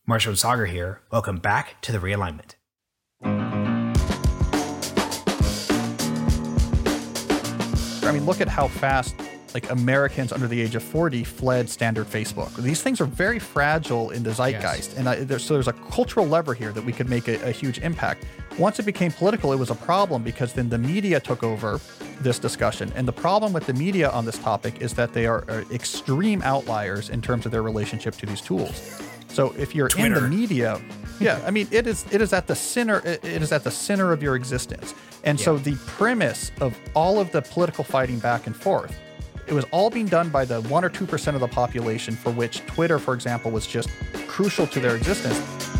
Marshall and Sagar here. Welcome back to The Realignment. I mean, look at how fast Americans under the age of 40 fled standard Facebook. These things are very fragile in the zeitgeist. Yes. And there's a cultural lever here that we could make a huge impact. Once it became political, it was a problem because then the media took over this discussion. And the problem with the media on this topic is that they are extreme outliers in terms of their relationship to these tools. So if you're Twitter. in the media, I mean, it is at the center. It is at the center of your existence. And so the premise of all of the political fighting back and forth, it was all being done by the 1 or 2% of the population for which Twitter, for example, was just crucial to their existence.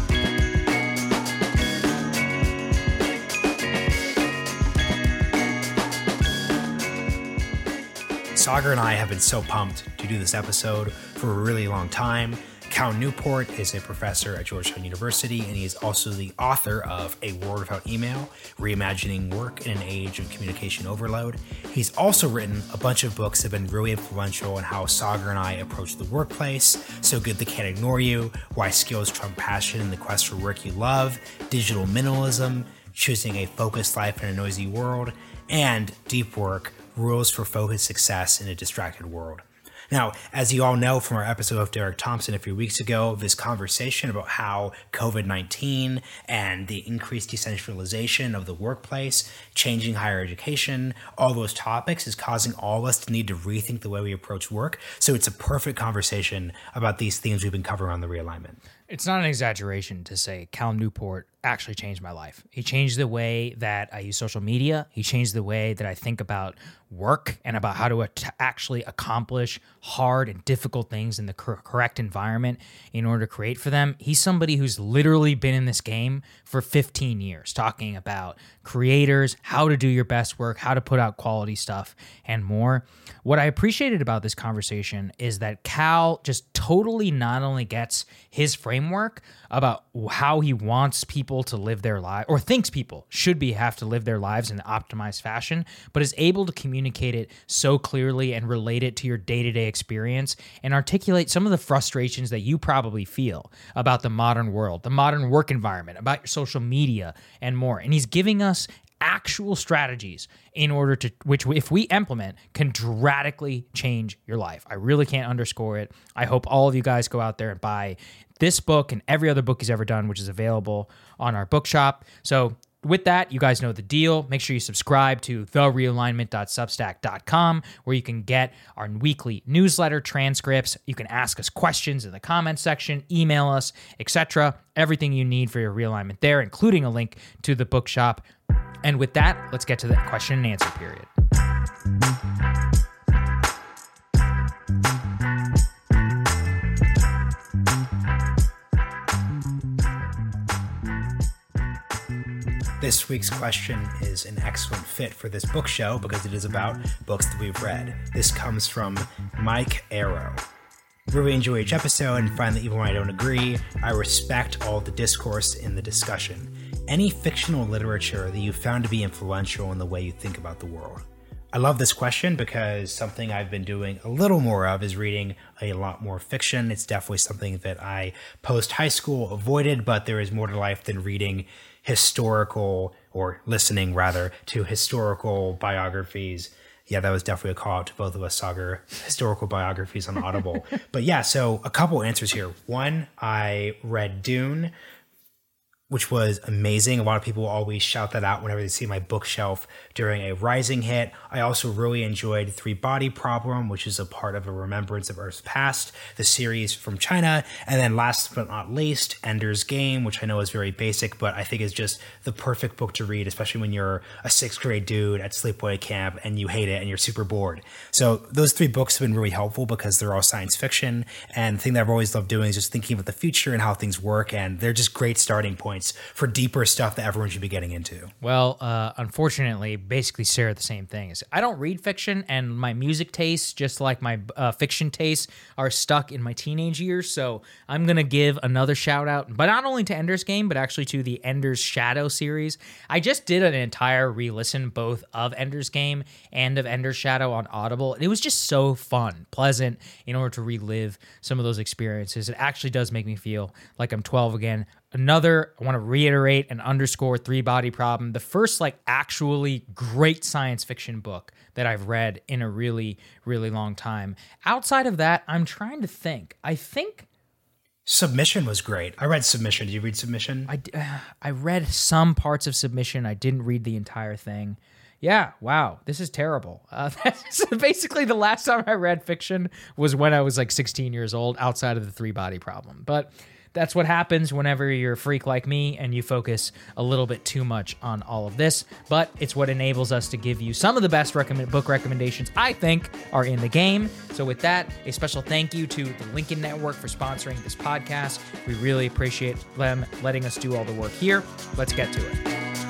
Sagar and I have been so pumped to do this episode for a really long time. Cal Newport is a professor at Georgetown University, and he is also the author of A World Without Email, Reimagining Work in an Age of Communication Overload. He's also written a bunch of books that have been really influential in how Sagar and I approach the workplace: So Good They Can't Ignore You, Why Skills Trump Passion in the Quest for Work You Love, Digital Minimalism, Choosing a Focused Life in a Noisy World, and Deep Work, Rules for Focused Success in a Distracted World. Now, as you all know from our episode of Derek Thompson a few weeks ago, this conversation about how COVID-19 and the increased decentralization of the workplace, changing higher education, all those topics is causing all of us to need to rethink the way we approach work. So it's a perfect conversation about these themes we've been covering on The Realignment. It's not an exaggeration to say Cal Newport actually changed my life. He changed the way that I use social media. He changed the way that I think about work and about how to actually accomplish hard and difficult things in the correct environment in order to create for them. He's somebody who's literally been in this game for 15 years, talking about creators, how to do your best work, how to put out quality stuff, and more. What I appreciated about this conversation is that Cal just totally not only gets his framework about how he wants people to live their lives, or thinks people should have to live their lives in an optimized fashion, but is able to communicate it so clearly and relate it to your day-to-day experience and articulate some of the frustrations that you probably feel about the modern world, the modern work environment, about your social media, and more. And he's giving us actual strategies in order to, which if we implement, can radically change your life. I really can't underscore it. I hope all of you guys go out there and buy this book and every other book he's ever done, which is available on our bookshop. So with that, you guys know the deal. Make sure you subscribe to therealignment.substack.com, where you can get our weekly newsletter transcripts. You can ask us questions in the comments section, email us, etc. Everything you need for your realignment there, including a link to the bookshop. And with that, let's get to the question and answer period. This week's question is an excellent fit for this book show because it is about books that we've read. This comes from Mike Arrow. Really enjoy each episode and find that even when I don't agree, I respect all the discourse in the discussion. Any fictional literature that you found to be influential in the way you think about the world? I love this question because something I've been doing a little more of is reading a lot more fiction. It's definitely something that I post high school avoided, but there is more to life than reading historical, or listening rather, to historical biographies. Yeah, that was definitely a call out to both of us, Sagar, historical biographies on Audible. But yeah, so a couple answers here. One, I read Dune, which was amazing. A lot of people always shout that out whenever they see my bookshelf during a Rising hit. I also really enjoyed Three Body Problem, which is a part of A Remembrance of Earth's Past, the series from China. And then last but not least, Ender's Game, which I know is very basic, but I think is just the perfect book to read, especially when you're a 6th grade dude at sleepaway camp and you hate it and you're super bored. So those 3 books have been really helpful because they're all science fiction. And the thing that I've always loved doing is just thinking about the future and how things work. And they're just great starting points points for deeper stuff that everyone should be getting into? Well, unfortunately, basically share the same things. I don't read fiction, and my music tastes, just like my fiction tastes, are stuck in my teenage years. So I'm going to give another shout out, but not only to Ender's Game, but actually to the Ender's Shadow series. I just did an entire re-listen both of Ender's Game and of Ender's Shadow on Audible. It was just so fun, pleasant, in order to relive some of those experiences. It actually does make me feel like I'm 12 again. I want to reiterate and underscore Three Body Problem, the first actually great science fiction book that I've read in a really, really long time. Outside of that, I'm trying to think. I think Submission was great. I read Submission. Did you read Submission? I read some parts of Submission. I didn't read the entire thing. Yeah, wow, this is terrible. That's basically the last time I read fiction was when I was 16 years old, outside of the Three Body Problem. But that's what happens whenever you're a freak like me and you focus a little bit too much on all of this. But it's what enables us to give you some of the best book recommendations I think are in the game. So with that, a special thank you to the Lincoln Network for sponsoring this podcast. We really appreciate them letting us do all the work here. Let's get to it.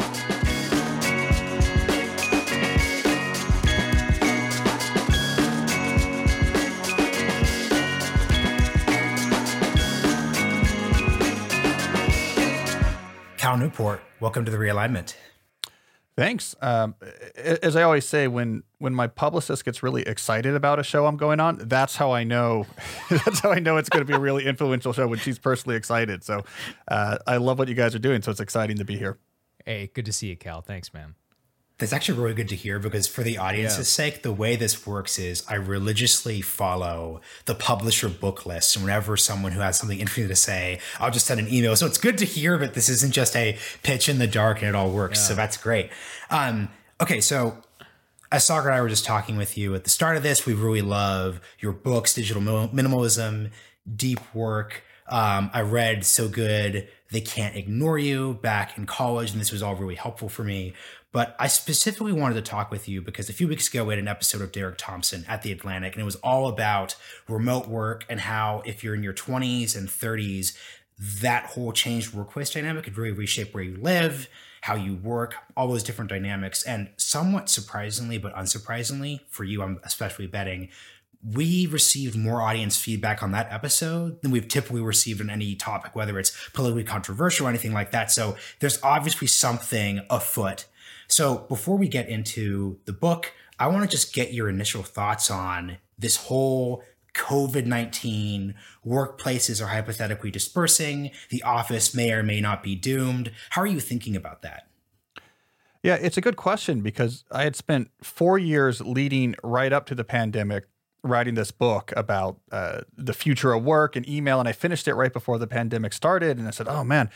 Cal Newport, welcome to the Realignment. Thanks. As I always say, when my publicist gets really excited about a show I'm going on, that's how I know. That's how I know it's going to be a really influential show, when she's personally excited. So I love what you guys are doing. So it's exciting to be here. Hey, good to see you, Cal. Thanks, man. That's actually really good to hear, because for the audience's sake, the way this works is I religiously follow the publisher book list. And whenever someone who has something interesting to say, I'll just send an email. So it's good to hear that this isn't just a pitch in the dark and it all works. So that's great. Okay, so as Sagar and I were just talking with you at the start of this, we really love your books, Digital Minimalism, Deep Work. I read So Good They Can't Ignore You back in college, and this was all really helpful for me. But I specifically wanted to talk with you because a few weeks ago we had an episode of Derek Thompson at The Atlantic, and it was all about remote work and how if you're in your 20s and 30s, that whole changed workplace dynamic could really reshape where you live, how you work, all those different dynamics. And somewhat surprisingly, but unsurprisingly, for you, I'm especially betting, we received more audience feedback on that episode than we've typically received on any topic, whether it's politically controversial or anything like that. So there's obviously something afoot. So before we get into the book, I want to just get your initial thoughts on this whole COVID-19, workplaces are hypothetically dispersing, the office may or may not be doomed. How are you thinking about that? Yeah, it's a good question, because I had spent 4 years leading right up to the pandemic writing this book about the future of work and email, and I finished it right before the pandemic started, and I said, oh man,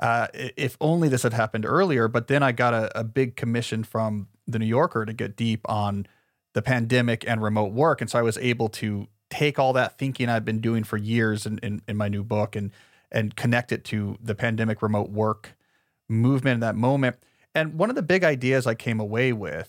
if only this had happened earlier. But then I got a big commission from the New Yorker to get deep on the pandemic and remote work, and so I was able to take all that thinking I've been doing for years in my new book and connect it to the pandemic remote work movement in that moment. And one of the big ideas I came away with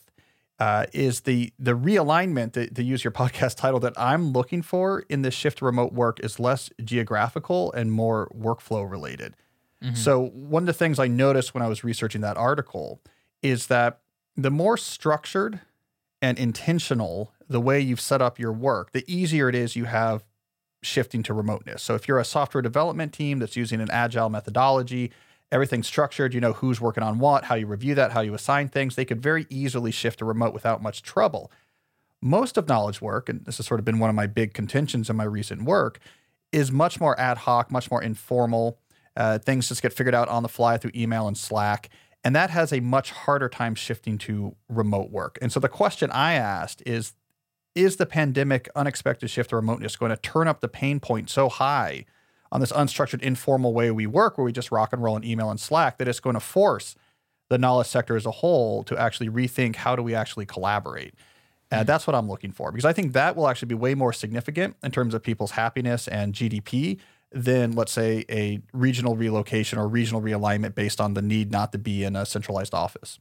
is the realignment, to use your podcast title, that I'm looking for in this shift to remote work is less geographical and more workflow related. Mm-hmm. So one of the things I noticed when I was researching that article is that the more structured and intentional the way you've set up your work, the easier it is you have shifting to remoteness. So if you're a software development team that's using an agile methodology, everything's structured, you know who's working on what, how you review that, how you assign things, they could very easily shift to remote without much trouble. Most of knowledge work, and this has sort of been one of my big contentions in my recent work, is much more ad hoc, much more informal. Things just get figured out on the fly through email and Slack. And that has a much harder time shifting to remote work. And so the question I asked is the pandemic unexpected shift to remoteness going to turn up the pain point so high on this unstructured, informal way we work, where we just rock and roll in email and Slack, that it's going to force the knowledge sector as a whole to actually rethink how do we actually collaborate? That's what I'm looking for, because I think that will actually be way more significant in terms of people's happiness and GDP than, let's say, a regional relocation or regional realignment based on the need not to be in a centralized office.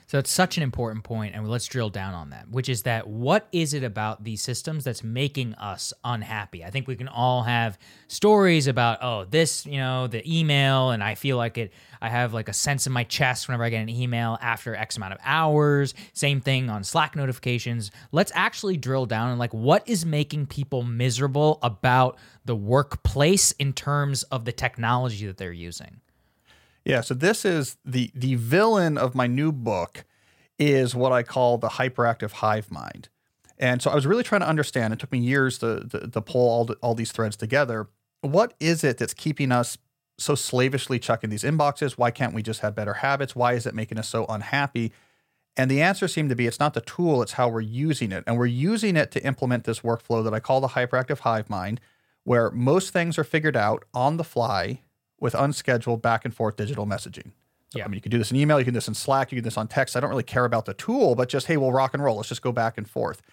So it's such an important point, and let's drill down on that, which is that what is it about these systems that's making us unhappy? I think we can all have stories about, oh, this, the email, and I feel like I have like a sense in my chest whenever I get an email after X amount of hours. Same thing on Slack notifications. Let's actually drill down and like, what is making people miserable about the workplace in terms of the technology that they're using? Yeah, so this is the villain of my new book is what I call the hyperactive hive mind. And so I was really trying to understand, it took me years to pull all these threads together. What is it that's keeping us so slavishly checking these inboxes? Why can't we just have better habits? Why is it making us so unhappy? And the answer seemed to be, it's not the tool, it's how we're using it. And we're using it to implement this workflow that I call the hyperactive hive mind, where most things are figured out on the fly with unscheduled back and forth digital messaging. So, Yeah. I mean, you can do this in email, you can do this in Slack, you can do this on text. I don't really care about the tool, but just, hey, we'll rock and roll. Let's just go back and forth.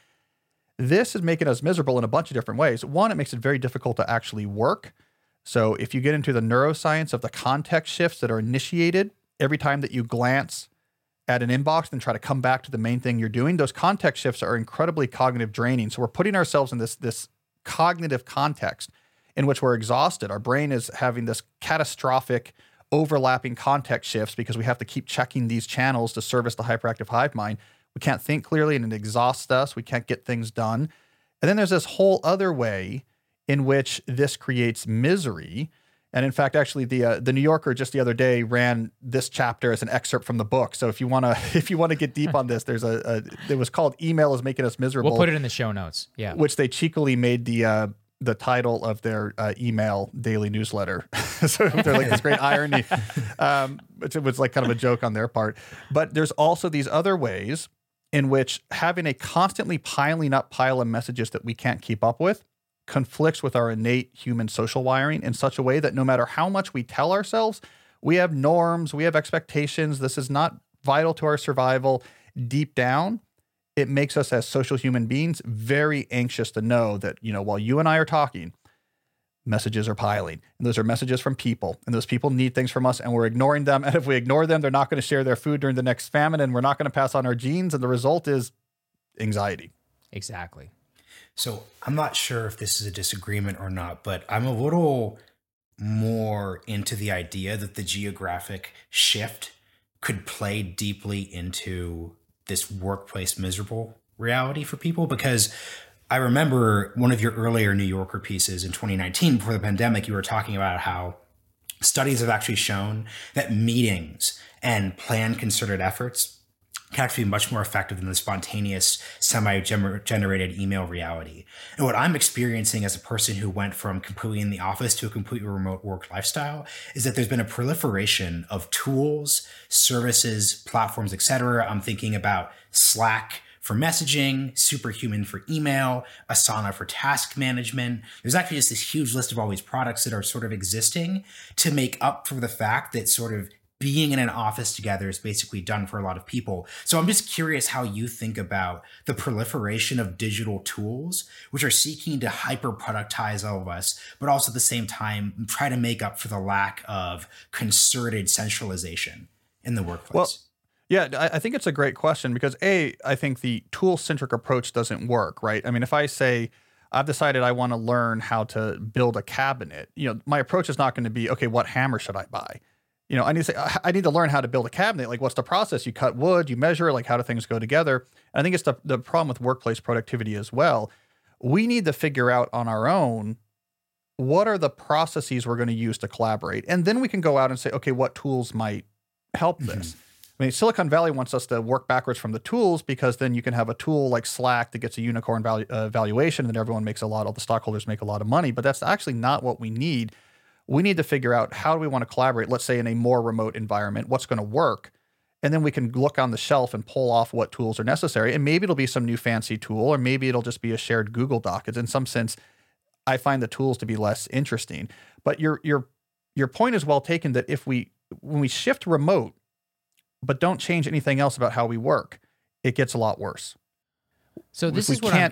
This is making us miserable in a bunch of different ways. One, it makes it very difficult to actually work. So if you get into the neuroscience of the context shifts that are initiated every time that you glance at an inbox and try to come back to the main thing you're doing, those context shifts are incredibly cognitive draining. So we're putting ourselves in this cognitive context in which we're exhausted. Our brain is having this catastrophic overlapping context shifts because we have to keep checking these channels to service the hyperactive hive mind. We can't think clearly and it exhausts us. We can't get things done. And then there's this whole other way in which this creates misery. And in fact, actually, the New Yorker just the other day ran this chapter as an excerpt from the book. So if you want to get deep on this, there's it was called "Email is Making Us Miserable." We'll put it in the show notes. Yeah, which they cheekily made the title of their email daily newsletter. So they're like this great irony, which it was like kind of a joke on their part. But there's also these other ways in which having a constantly piling up pile of messages that we can't keep up with conflicts with our innate human social wiring in such a way that no matter how much we tell ourselves, we have norms, we have expectations, this is not vital to our survival, deep down, it makes us as social human beings very anxious to know that, while you and I are talking, messages are piling. And those are messages from people. And those people need things from us and we're ignoring them. And if we ignore them, they're not going to share their food during the next famine and we're not going to pass on our genes. And the result is anxiety. Exactly. So I'm not sure if this is a disagreement or not, but I'm a little more into the idea that the geographic shift could play deeply into this workplace miserable reality for people, because I remember one of your earlier New Yorker pieces in 2019 before the pandemic, you were talking about how studies have actually shown that meetings and planned concerted efforts can actually be much more effective than the spontaneous, semi-generated email reality. And what I'm experiencing as a person who went from completely in the office to a completely remote work lifestyle is that there's been a proliferation of tools, services, platforms, etc. I'm thinking about Slack for messaging, Superhuman for email, Asana for task management. There's actually just this huge list of all these products that are sort of existing to make up for the fact that sort of being in an office together is basically done for a lot of people. So I'm just curious how you think about the proliferation of digital tools, which are seeking to hyper productize all of us, but also at the same time, try to make up for the lack of concerted centralization in the workplace. Well, yeah, I think it's a great question because I think the tool-centric approach doesn't work, right? I mean, if I say, I've decided I want to learn how to build a cabinet, my approach is not going to be, okay, what hammer should I buy? I need to learn how to build a cabinet. Like, what's the process? You cut wood, you measure, like, how do things go together? And I think it's the problem with workplace productivity as well. We need to figure out on our own, what are the processes we're going to use to collaborate? And then we can go out and say, okay, what tools might help this? I mean, Silicon Valley wants us to work backwards from the tools because then you can have a tool like Slack that gets a unicorn valuation and then everyone makes all the stockholders make a lot of money. But that's actually not what we need. We need to figure out how do we want to collaborate, let's say in a more remote environment, what's going to work. And then we can look on the shelf and pull off what tools are necessary. And maybe it'll be some new fancy tool, or maybe it'll just be a shared Google Doc. It's in some sense, I find the tools to be less interesting. But your point is well taken that when we shift remote, but don't change anything else about how we work, it gets a lot worse. So this is what I'm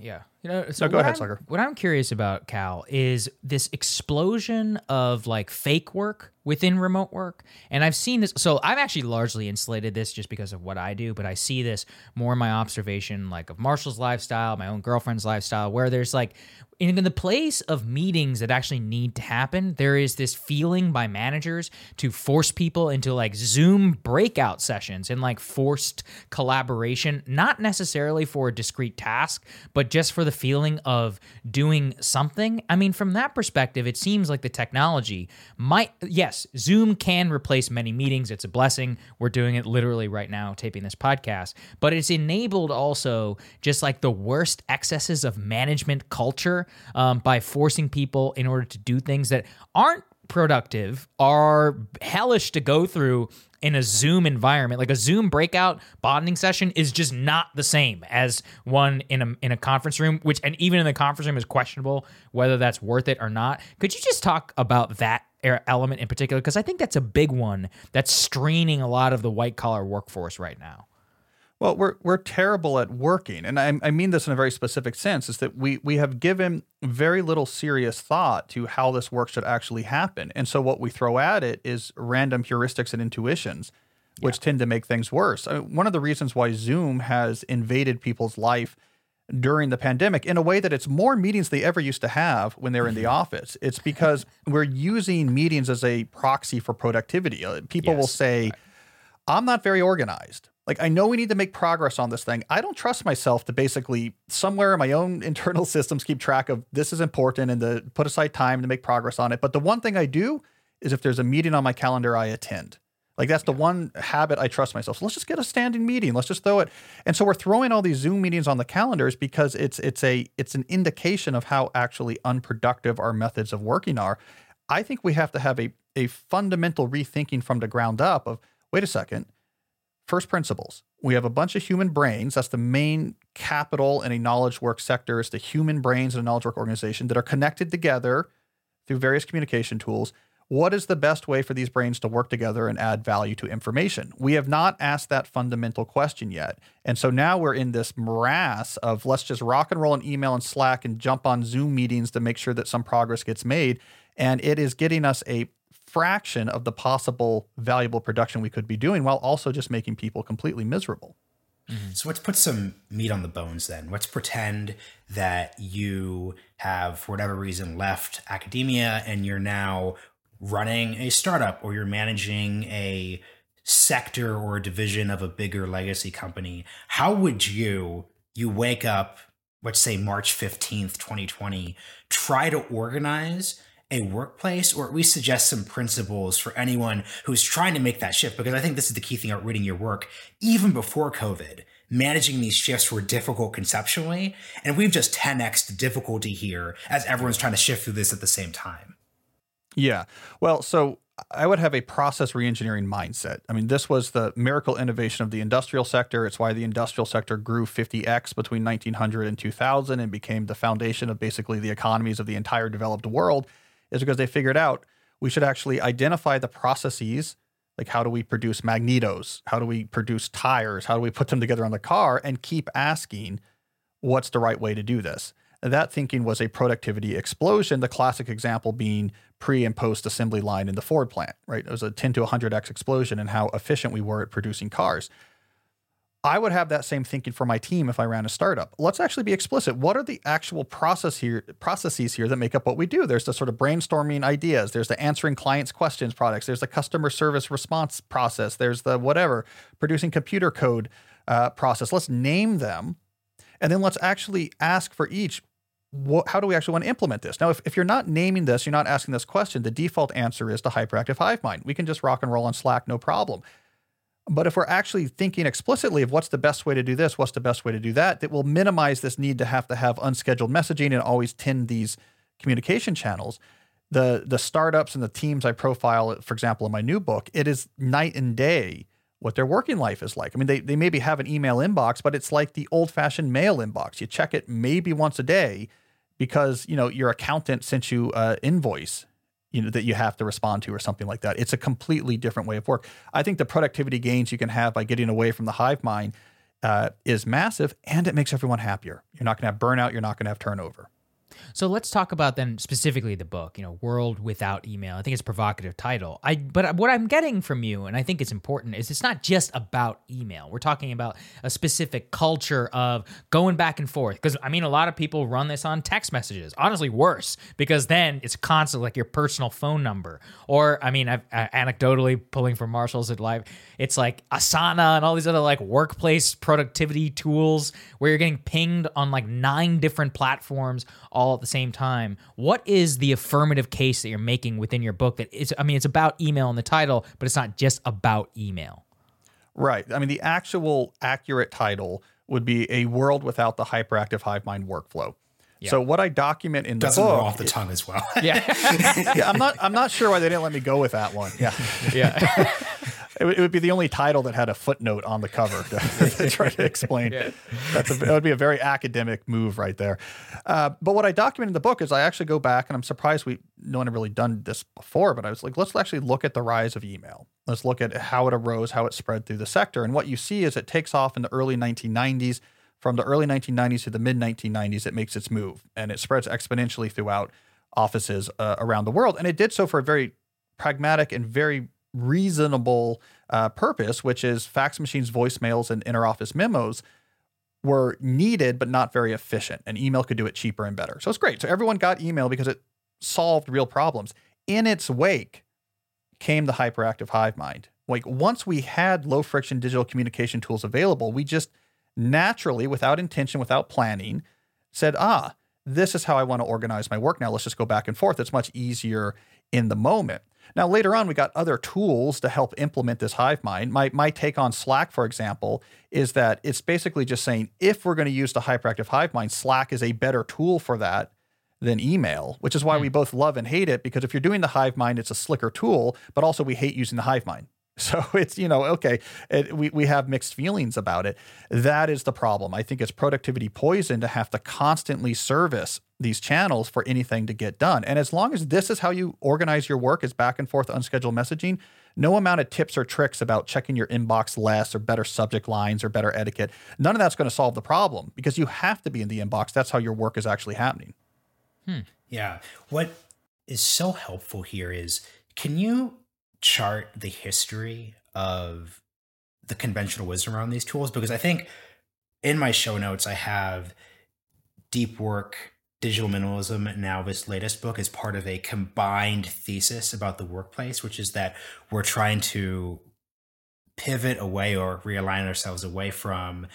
Yeah. You know, so No, go ahead, Slugger. What I'm curious about, Cal, is this explosion of like fake work within remote work. And I've seen this. So I've actually largely insulated this just because of what I do, but I see this more in my observation, like of Marshall's lifestyle, my own girlfriend's lifestyle, where there's like, in the place of meetings that actually need to happen, there is this feeling by managers to force people into like Zoom breakout sessions and like forced collaboration, not necessarily for a discrete task, but just for the feeling of doing something. I mean, from that perspective, it seems like the technology might, yes, Zoom can replace many meetings. It's a blessing. We're doing it literally right now, taping this podcast, but it's enabled also just like the worst excesses of management culture by forcing people in order to do things that aren't productive, are hellish to go through in a Zoom environment. Like a Zoom breakout bonding session is just not the same as one in a conference room, which, and even in the conference room, is questionable whether that's worth it or not. Could you just talk about that element in particular? Because I think that's a big one that's straining a lot of the white collar workforce right now. Well, we're terrible at working, and I mean this in a very specific sense, is that we have given very little serious thought to how this work should actually happen. And so what we throw at it is random heuristics and intuitions, which tend to make things worse. I mean, one of the reasons why Zoom has invaded people's life during the pandemic in a way that it's more meetings they ever used to have when they're in the office. It's because we're using meetings as a proxy for productivity. People will say, I'm not very organized. Like, I know we need to make progress on this thing. I don't trust myself to basically somewhere in my own internal systems keep track of this is important and to put aside time to make progress on it. But the one thing I do is if there's a meeting on my calendar, I attend. Like, that's the one habit I trust myself. So let's just get a standing meeting. Let's just throw it. And so we're throwing all these Zoom meetings on the calendars because it's an indication of how actually unproductive our methods of working are. I think we have to have a fundamental rethinking from the ground up of, wait a second, first principles. We have a bunch of human brains. That's the main capital in a knowledge work sector, is the human brains in a knowledge work organization that are connected together through various communication tools. What is the best way for these brains to work together and add value to information? We have not asked that fundamental question yet. And so now we're in this morass of let's just rock and roll an email and Slack and jump on Zoom meetings to make sure that some progress gets made. And it is getting us a fraction of the possible valuable production we could be doing while also just making people completely miserable. Mm-hmm. So let's put some meat on the bones then. Let's pretend that you have, for whatever reason, left academia and you're now running a startup, or you're managing a sector or a division of a bigger legacy company. How would you wake up, let's say March 15th, 2020, try to organize a workplace, or at least suggest some principles for anyone who's trying to make that shift? Because I think this is the key thing about reading your work. Even before COVID, managing these shifts were difficult conceptually, and we've just 10x the difficulty here as everyone's trying to shift through this at the same time. Yeah. Well, so I would have a process reengineering mindset. I mean, this was the miracle innovation of the industrial sector. It's why the industrial sector grew 50x between 1900 and 2000 and became the foundation of basically the economies of the entire developed world, is because they figured out we should actually identify the processes, like how do we produce magnetos? How do we produce tires? How do we put them together on the car? And keep asking, what's the right way to do this? And that thinking was a productivity explosion, the classic example being pre and post assembly line in the Ford plant, right? It was a 10 to 100x explosion in how efficient we were at producing cars. I would have that same thinking for my team if I ran a startup. Let's actually be explicit. What are the actual processes here that make up what we do? There's the sort of brainstorming ideas. There's the answering clients' questions products. There's the customer service response process. There's the whatever, producing computer code process. Let's name them. And then let's actually ask for each, how do we actually want to implement this? Now, if you're not naming this, you're not asking this question, the default answer is the hyperactive hive mind. We can just rock and roll on Slack, no problem. But if we're actually thinking explicitly of what's the best way to do this, what's the best way to do that, that will minimize this need to have unscheduled messaging and always tend these communication channels. The startups and the teams I profile, for example, in my new book, it is night and day what their working life is like. I mean, they maybe have an email inbox, but it's like the old-fashioned mail inbox. You check it maybe once a day because, your accountant sent you an invoice, that you have to respond to or something like that. It's a completely different way of work. I think the productivity gains you can have by getting away from the hive mind is massive, and it makes everyone happier. You're not going to have burnout. You're not going to have turnover. So let's talk about then specifically the book, World Without Email. I think it's a provocative title. But what I'm getting from you, and I think it's important, is it's not just about email. We're talking about a specific culture of going back and forth. Because, a lot of people run this on text messages. Honestly, worse, because then it's constant, like your personal phone number. Or, I've anecdotally pulling from Marshall's at Live, it's like Asana and all these other like workplace productivity tools where you're getting pinged on like 9 different platforms all at the same time. What is the affirmative case that you're making within your book that it's about email in the title, but it's not just about email? Right. The actual accurate title would be A World Without the Hyperactive Hive Mind Workflow. Yeah. So what I document in the doesn't book roll off the tongue as well. Yeah. Yeah, I'm not sure why they didn't let me go with that one. Yeah. Yeah. It would be the only title that had a footnote on the cover to try to explain. Yeah. That would be a very academic move right there. But what I document in the book is I actually go back, and I'm surprised no one had really done this before, but I was like, let's actually look at the rise of email. Let's look at how it arose, how it spread through the sector. And what you see is it takes off in the early 1990s. From the early 1990s to the mid 1990s, it makes its move, and it spreads exponentially throughout offices around the world. And it did so for a very pragmatic and very reasonable purpose, which is fax machines, voicemails, and interoffice memos were needed, but not very efficient. And email could do it cheaper and better. So it's great. So everyone got email because it solved real problems. In its wake came the hyperactive hive mind. Like once we had low friction digital communication tools available, we just naturally, without intention, without planning, said, this is how I want to organize my work now. Let's just go back and forth. It's much easier in the moment. Now, later on, we got other tools to help implement this hive mind. My take on Slack, for example, is that it's basically just saying, if we're going to use the hyperactive hive mind, Slack is a better tool for that than email, which is why we both love and hate it, because if you're doing the hive mind, it's a slicker tool, but also we hate using the hive mind. So it's, okay, we have mixed feelings about it. That is the problem. I think it's productivity poison to have to constantly service these channels for anything to get done. And as long as this is how you organize your work, is back and forth unscheduled messaging, no amount of tips or tricks about checking your inbox less or better subject lines or better etiquette, none of that's going to solve the problem, because you have to be in the inbox. That's how your work is actually happening. Yeah. What is so helpful here is, can you chart the history of the conventional wisdom around these tools? Because I think in my show notes, I have Deep Work, Digital Minimalism, now this latest book, is part of a combined thesis about the workplace, which is that we're trying to pivot away or realign ourselves away from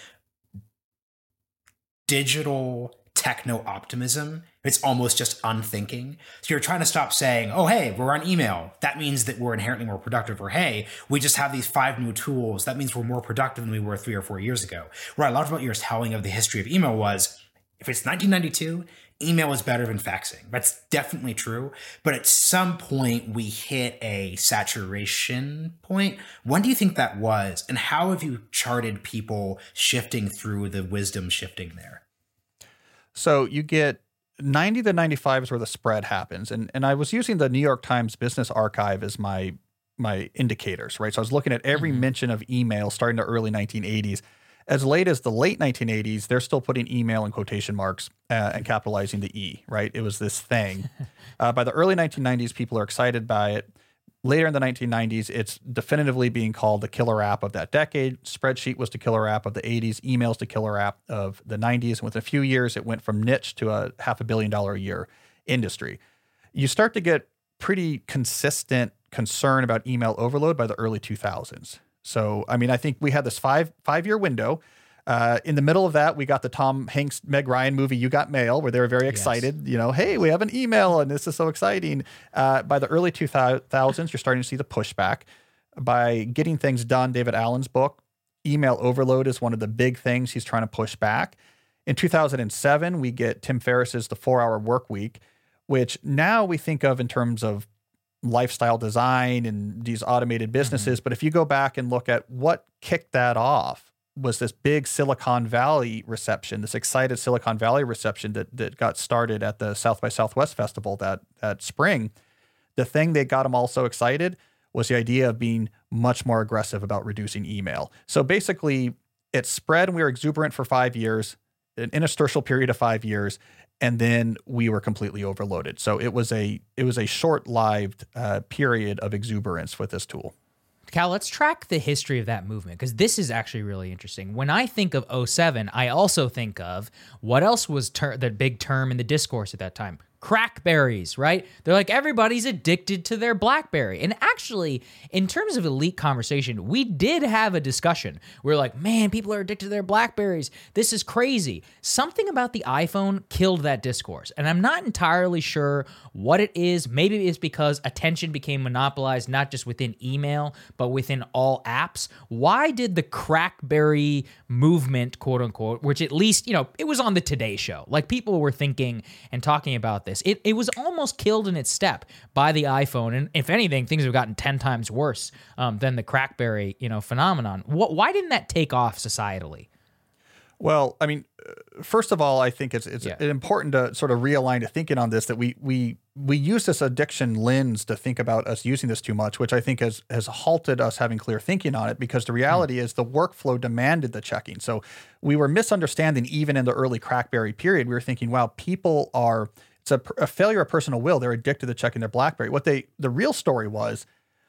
digital techno optimism. It's almost just unthinking. So you're trying to stop saying, oh, hey, we're on email. That means that we're inherently more productive. Or, hey, we just have these 5 new tools. That means we're more productive than we were 3 or 4 years ago. What I loved about your telling of the history of email was, if it's 1992, email is better than faxing. That's definitely true. But at some point, we hit a saturation point. When do you think that was? And how have you charted people shifting through the wisdom shifting there? So you get 90 to 95 is where the spread happens. And I was using the New York Times Business Archive as my indicators, right? So I was looking at every mention of email starting in the early 1980s. As late as the late 1980s, they're still putting email in quotation marks and capitalizing the E, right? It was this thing. By the early 1990s, people are excited by it. Later in the 1990s, it's definitively being called the killer app of that decade. Spreadsheet was the killer app of the 80s. Email's the killer app of the 90s. And within a few years, it went from niche to a $500 million a year industry. You start to get pretty consistent concern about email overload by the early 2000s. So, I think we had this five-year window. In the middle of that, we got the Tom Hanks, Meg Ryan movie, You Got Mail, where they were very excited. Yes. Hey, we have an email and this is so exciting. By the early 2000s, you're starting to see the pushback. By Getting Things Done, David Allen's book, email overload is one of the big things he's trying to push back. In 2007, we get Tim Ferriss's The 4-Hour Work Week, which now we think of in terms of lifestyle design and these automated businesses. But if you go back and look at what kicked that off, was this big Silicon Valley reception, this excited Silicon Valley reception that got started at the South by Southwest Festival that spring. The thing that got them all so excited was the idea of being much more aggressive about reducing email. So basically, it spread and we were exuberant for 5 years, an interstitial period of 5 years, and then we were completely overloaded. So it was a short-lived period of exuberance with this tool. Cal, let's track the history of that movement, because this is actually really interesting. When I think of 07, I also think of what else was the big term in the discourse at that time? Crackberries, right? They're like, everybody's addicted to their BlackBerry. And actually, in terms of elite conversation, we did have a discussion. We're like, man, people are addicted to their BlackBerries. This is crazy. Something about the iPhone killed that discourse. And I'm not entirely sure what it is. Maybe it's because attention became monopolized, not just within email, but within all apps. Why did the Crackberry movement, quote unquote, which at least, it was on the Today Show. Like, people were thinking and talking about this. It was almost killed in its step by the iPhone, and if anything, things have gotten 10 times worse than the Crackberry, phenomenon. Why didn't that take off societally? Well, I mean, first of all, I think it's important to sort of realign to thinking on this, that we use this addiction lens to think about us using this too much, which I think has halted us having clear thinking on it, because the reality is the workflow demanded the checking. So we were misunderstanding even in the early Crackberry period. We were thinking, wow, people are... It's a failure of personal will. They're addicted to checking their BlackBerry. The real story was,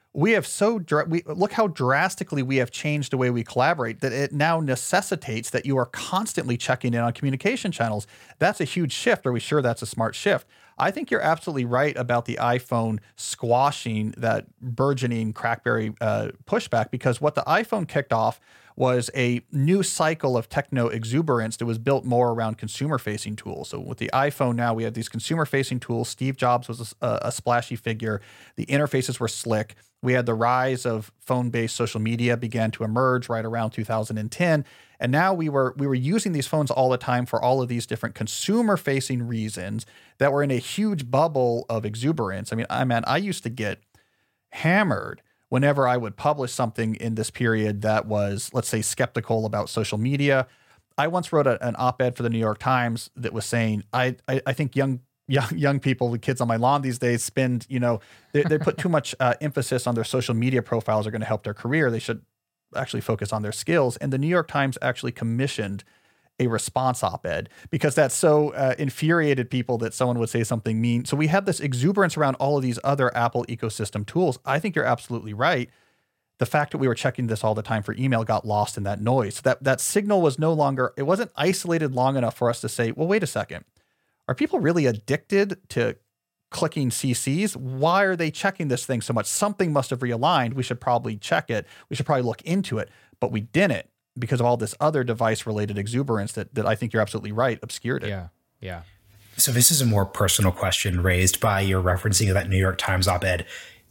look how drastically we have changed the way we collaborate, that it now necessitates that you are constantly checking in on communication channels. That's a huge shift. Are we sure that's a smart shift? I think you're absolutely right about the iPhone squashing that burgeoning Crackberry pushback, because what the iPhone kicked off was a new cycle of techno exuberance that was built more around consumer-facing tools. So with the iPhone now, we have these consumer-facing tools. Steve Jobs was a splashy figure. The interfaces were slick. We had the rise of phone-based social media began to emerge right around 2010. And now we were using these phones all the time for all of these different consumer-facing reasons that were in a huge bubble of exuberance. I used to get hammered whenever I would publish something in this period that was, let's say, skeptical about social media. I once wrote an op-ed for the New York Times that was saying, I think young people, the kids on my lawn these days, spend, they put too much emphasis on their social media profiles are going to help their career. They should actually focus on their skills. And the New York Times actually commissioned a response op-ed because that so infuriated people that someone would say something mean. So we have this exuberance around all of these other Apple ecosystem tools. I think you're absolutely right. The fact that we were checking this all the time for email got lost in that noise. So that signal was no longer, it wasn't isolated long enough for us to say, well, wait a second. Are people really addicted to clicking CCs? Why are they checking this thing so much? Something must have realigned. We should probably check it. We should probably look into it, but we didn't, because of all this other device-related exuberance that I think you're absolutely right, obscured it. Yeah. So this is a more personal question raised by your referencing of that New York Times op-ed.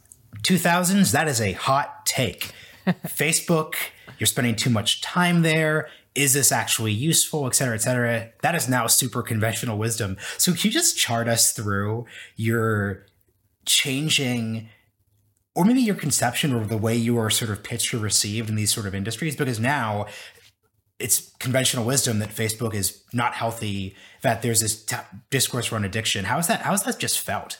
2000s, that is a hot take. Facebook, you're spending too much time there. Is this actually useful, et cetera, et cetera? That is now super conventional wisdom. So can you just chart us through your changing, or maybe your conception or the way you are sort of pitched or received in these sort of industries? Because now it's conventional wisdom that Facebook is not healthy, that there's this discourse around addiction. How is that just felt?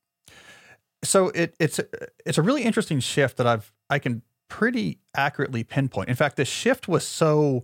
So it's a really interesting shift that I can pretty accurately pinpoint. In fact, the shift was so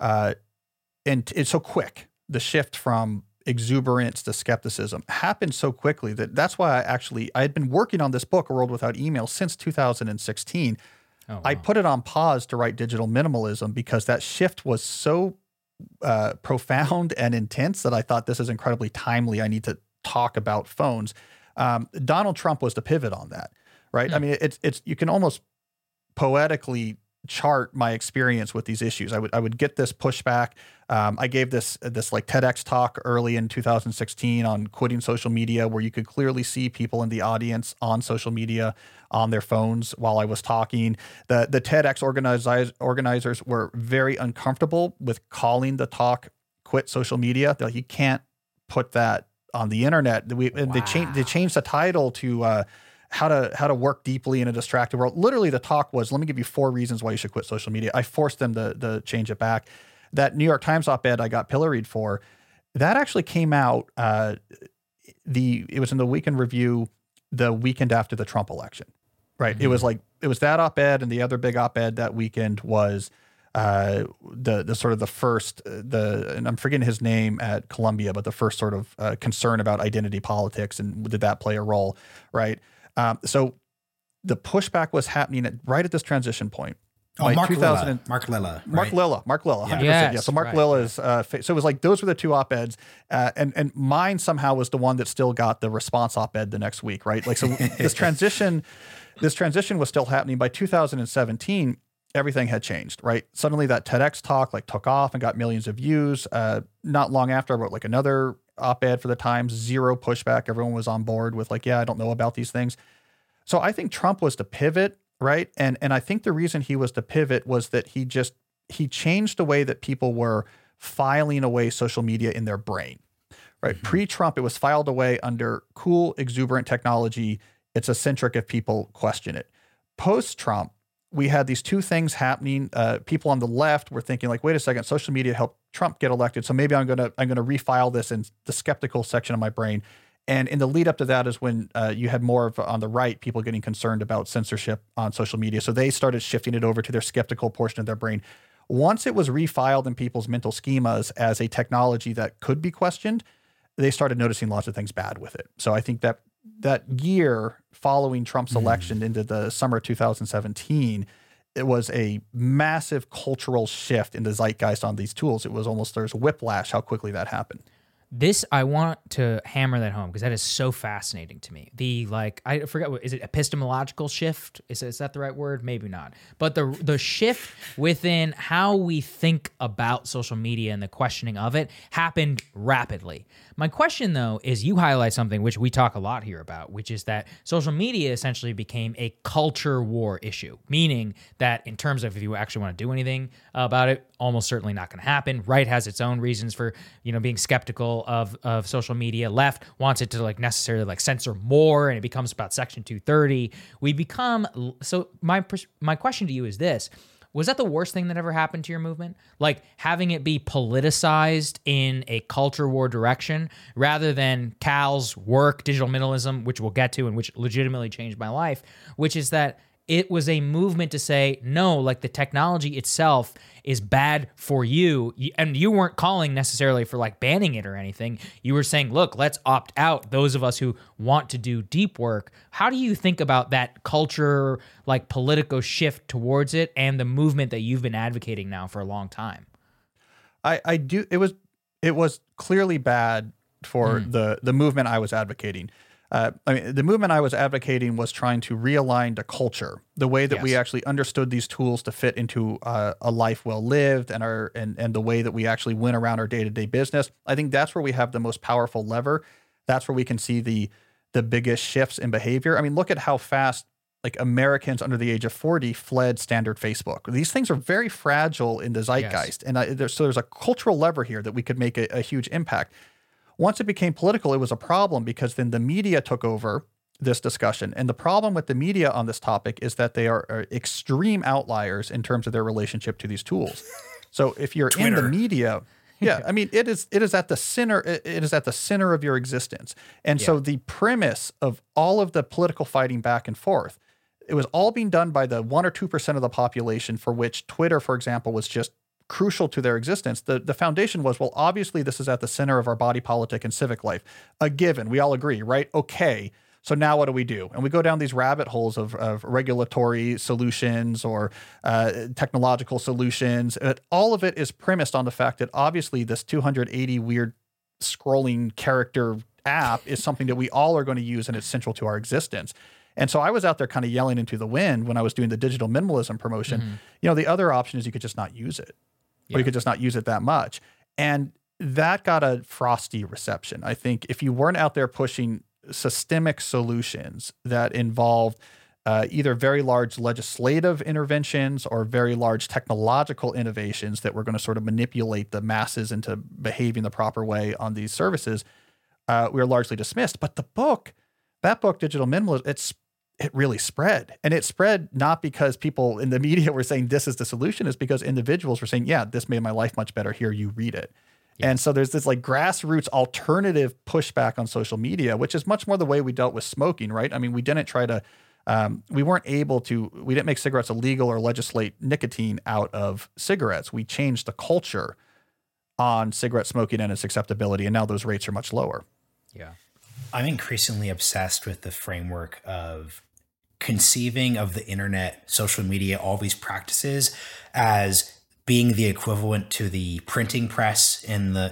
and it's so quick. The shift from exuberance to skepticism happened so quickly that's why I had been working on this book, A World Without Email, since 2016. Oh, wow. I put it on pause to write Digital Minimalism because that shift was so profound and intense that I thought this is incredibly timely. I need to talk about phones. Donald Trump was the pivot on that, right? Yeah. I mean, it's you can almost poetically chart my experience with these issues. I would get this pushback. I gave this like TEDx talk early in 2016 on quitting social media, where you could clearly see people in the audience on social media on their phones while I was talking. The TEDx organizers were very uncomfortable with calling the talk "Quit Social Media." They're like, you can't put that on the internet. They changed the title to how to work deeply in a distracted world. Literally, the talk was, let me give you 4 reasons why you should quit social media. I forced them to change it back. That New York Times op-ed I got pilloried for, that actually came out, it was in the Weekend Review the weekend after the Trump election, right? Mm-hmm. It was that op-ed, and the other big op-ed that weekend was the sort of the first, and I'm forgetting his name at Columbia, but the first sort of concern about identity politics, and did that play a role, right? So the pushback was happening right at this transition point. Oh, Mark Lilla. Mark Lilla. Right? Mark Lilla. 100%. Yes, yeah. So Mark Lilla is, so it was like, those were the two op-eds. And mine somehow was the one that still got the response op-ed the next week, right? Like, so this transition was still happening. By 2017, everything had changed, right? Suddenly that TEDx talk like took off and got millions of views. Not long after, I wrote like another op-ed for the Times, zero pushback. Everyone was on board with like, yeah, I don't know about these things. So I think Trump was to pivot, right? And I think the reason he was to pivot was that he changed the way that people were filing away social media in their brain, right? Mm-hmm. Pre-Trump, it was filed away under cool, exuberant technology. It's eccentric if people question it. Post-Trump, we had these two things happening. People on the left were thinking like, wait a second, social media helped Trump get elected, so maybe I'm gonna refile this in the skeptical section of my brain. And in the lead up to that is when you had more of, on the right, people getting concerned about censorship on social media. So they started shifting it over to their skeptical portion of their brain. Once it was refiled in people's mental schemas as a technology that could be questioned, they started noticing lots of things bad with it. So I think that year following Trump's election into the summer of 2017, it was a massive cultural shift in the zeitgeist on these tools. It was almost, there's whiplash how quickly that happened. This, I want to hammer that home because that is so fascinating to me. I forget, is it epistemological shift? Is that the right word? Maybe not. But the shift within how we think about social media and the questioning of it happened rapidly. My question, though, is you highlight something which we talk a lot here about, which is that social media essentially became a culture war issue, meaning that in terms of if you actually want to do anything about it, almost certainly not going to happen. Right has its own reasons for, being skeptical of social media. Left wants it to necessarily censor more, and it becomes about Section 230. We become, so my question to you is this: was that the worst thing that ever happened to your movement? Like having it be politicized in a culture war direction rather than Cal's work, digital minimalism, which we'll get to and which legitimately changed my life, which is that it was a movement to say, no, the technology itself is bad for you. And you weren't calling necessarily for banning it or anything. You were saying, look, let's opt out, those of us who want to do deep work. How do you think about that culture, political shift towards it and the movement that you've been advocating now for a long time? I do. It was clearly bad for the movement I was advocating. The movement I was advocating was trying to realign the culture, the way that we actually understood these tools to fit into a life well lived and the way that we actually went around our day-to-day business. I think that's where we have the most powerful lever. That's where we can see the biggest shifts in behavior. I mean, look at how fast Americans under the age of 40 fled standard Facebook. These things are very fragile in the zeitgeist. And there's a cultural lever here that we could make a huge impact. Once it became political, it was a problem because then the media took over this discussion. And the problem with the media on this topic is that they are extreme outliers in terms of their relationship to these tools. So if you're in the media, I mean, it is at the center. It is at the center of your existence. And so the premise of all of the political fighting back and forth, it was all being done by the 1 or 2% of the population for which Twitter, for example, was just crucial to their existence. The foundation was, well, obviously this is at the center of our body politic and civic life. A given. We all agree, right? Okay. So now what do we do? And we go down these rabbit holes of regulatory solutions or technological solutions. All of it is premised on the fact that obviously this 280 weird scrolling character app is something that we all are going to use and it's central to our existence. And so I was out there kind of yelling into the wind when I was doing the digital minimalism promotion. The other option is you could just not use it. Or you could just not use it that much. And that got a frosty reception. I think if you weren't out there pushing systemic solutions that involved either very large legislative interventions or very large technological innovations that were going to sort of manipulate the masses into behaving the proper way on these services, we were largely dismissed. But that book, Digital Minimalism, it really spread. And it spread not because people in the media were saying this is the solution, it's because individuals were saying, yeah, this made my life much better. Here, you read it. Yeah. And so there's this grassroots alternative pushback on social media, which is much more the way we dealt with smoking, right? I mean, we didn't try to We didn't make cigarettes illegal or legislate nicotine out of cigarettes. We changed the culture on cigarette smoking and its acceptability, and now those rates are much lower. Yeah. I'm increasingly obsessed with the framework of conceiving of the internet, social media, all these practices as being the equivalent to the printing press in the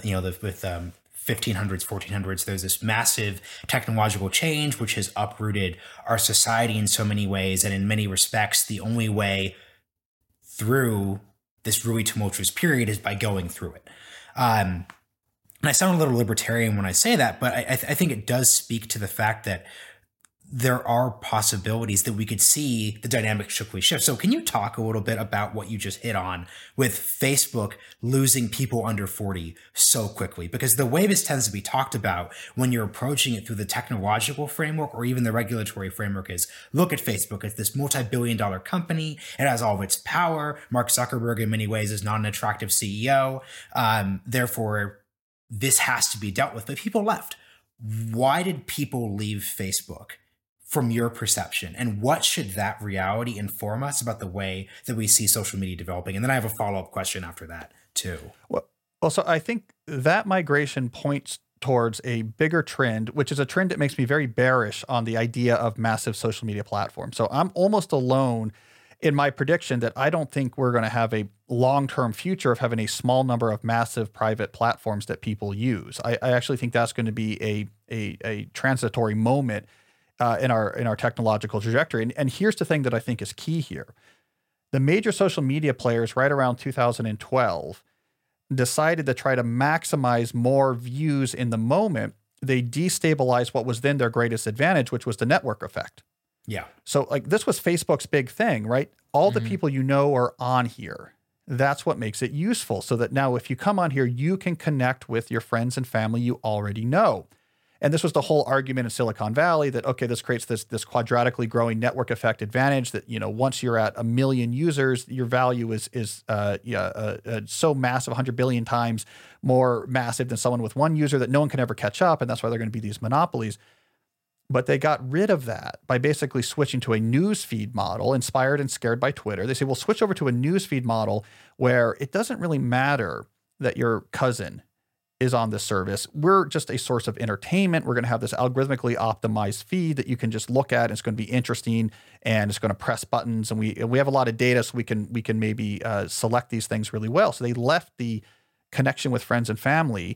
1500s, 1400s. There's this massive technological change which has uprooted our society in so many ways, and in many respects, the only way through this really tumultuous period is by going through it. And I sound a little libertarian when I say that, but I think it does speak to the fact that there are possibilities that we could see the dynamic quickly shift. So can you talk a little bit about what you just hit on with Facebook losing people under 40 so quickly? Because the way this tends to be talked about when you're approaching it through the technological framework or even the regulatory framework is, look at Facebook. It's this multi-billion-dollar company. It has all of its power. Mark Zuckerberg in many ways is not an attractive CEO. Therefore, this has to be dealt with. But people left. Why did people leave Facebook? From your perception, and what should that reality inform us about the way that we see social media developing? And then I have a follow-up question after that too. Well, so I think that migration points towards a bigger trend, which is a trend that makes me very bearish on the idea of massive social media platforms. So I'm almost alone in my prediction that I don't think we're going to have a long-term future of having a small number of massive private platforms that people use. I actually think that's going to be a transitory moment in our technological trajectory. And here's the thing that I think is key here. The major social media players right around 2012 decided to try to maximize more views in the moment. They destabilized what was then their greatest advantage, which was the network effect. Yeah. So like this was Facebook's big thing, right? All the people you know are on here. That's what makes it useful. So that now if you come on here, you can connect with your friends and family you already know. And this was the whole argument in Silicon Valley that, okay, this creates this quadratically growing network effect advantage that, once you're at 1 million users, your value is so massive, 100 billion times more massive than someone with one user that no one can ever catch up. And that's why they're going to be these monopolies. But they got rid of that by basically switching to a newsfeed model inspired and scared by Twitter. They say, we'll switch over to a newsfeed model where it doesn't really matter that your cousin is on this service. We're just a source of entertainment. We're going to have this algorithmically optimized feed that you can just look at. And it's going to be interesting and it's going to press buttons. And we have a lot of data, so we can maybe select these things really well. So they left the connection with friends and family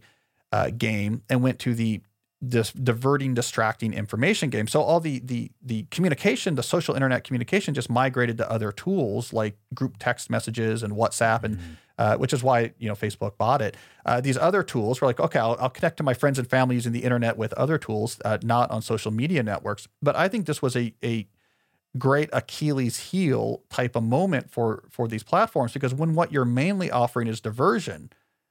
game and went to the diverting, distracting information game. So all the communication, the social internet communication just migrated to other tools like group text messages and WhatsApp, and which is why Facebook bought it. These other tools were like, okay, I'll connect to my friends and family using the internet with other tools, not on social media networks. But I think this was a great Achilles heel type of moment for these platforms, because when what you're mainly offering is diversion,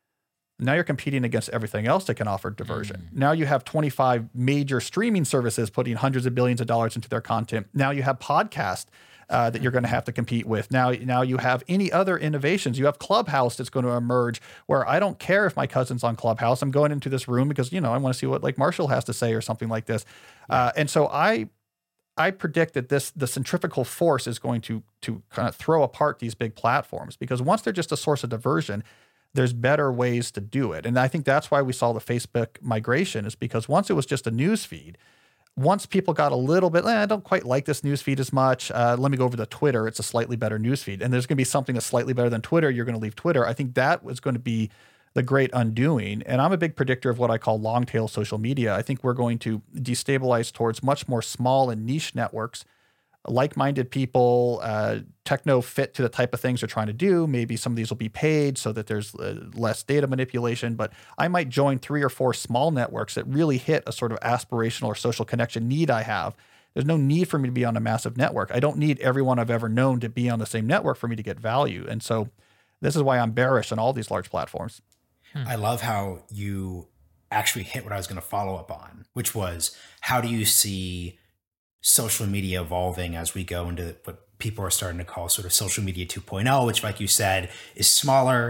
now you're competing against everything else that can offer diversion. Now you have 25 major streaming services putting hundreds of billions of dollars into their content. Now you have podcasts that you're going to have to compete with. Now you have any other innovations. You have Clubhouse that's going to emerge, where I don't care if my cousin's on Clubhouse. I'm going into this room because, I want to see what like Marshall has to say or something like this. And so I predict that the centrifugal force is going to kind of throw apart these big platforms, because once they're just a source of diversion, there's better ways to do it. And I think that's why we saw the Facebook migration, is because once it was just a news feed, once people got a little bit, I don't quite like this news feed as much. Let me go over to Twitter. It's a slightly better news feed. And there's going to be something that's slightly better than Twitter. You're going to leave Twitter. I think that was going to be the great undoing. And I'm a big predictor of what I call long tail social media. I think we're going to destabilize towards much more small and niche networks, like-minded people, techno fit to the type of things they're trying to do. Maybe some of these will be paid so that there's less data manipulation, but I might join 3 or 4 small networks that really hit a sort of aspirational or social connection need I have. There's no need for me to be on a massive network. I don't need everyone I've ever known to be on the same network for me to get value. And so this is why I'm bearish on all these large platforms. I love how you actually hit what I was going to follow up on, which was, how do you see social media evolving as we go into what people are starting to call sort of social media 2.0, which, like you said, is smaller,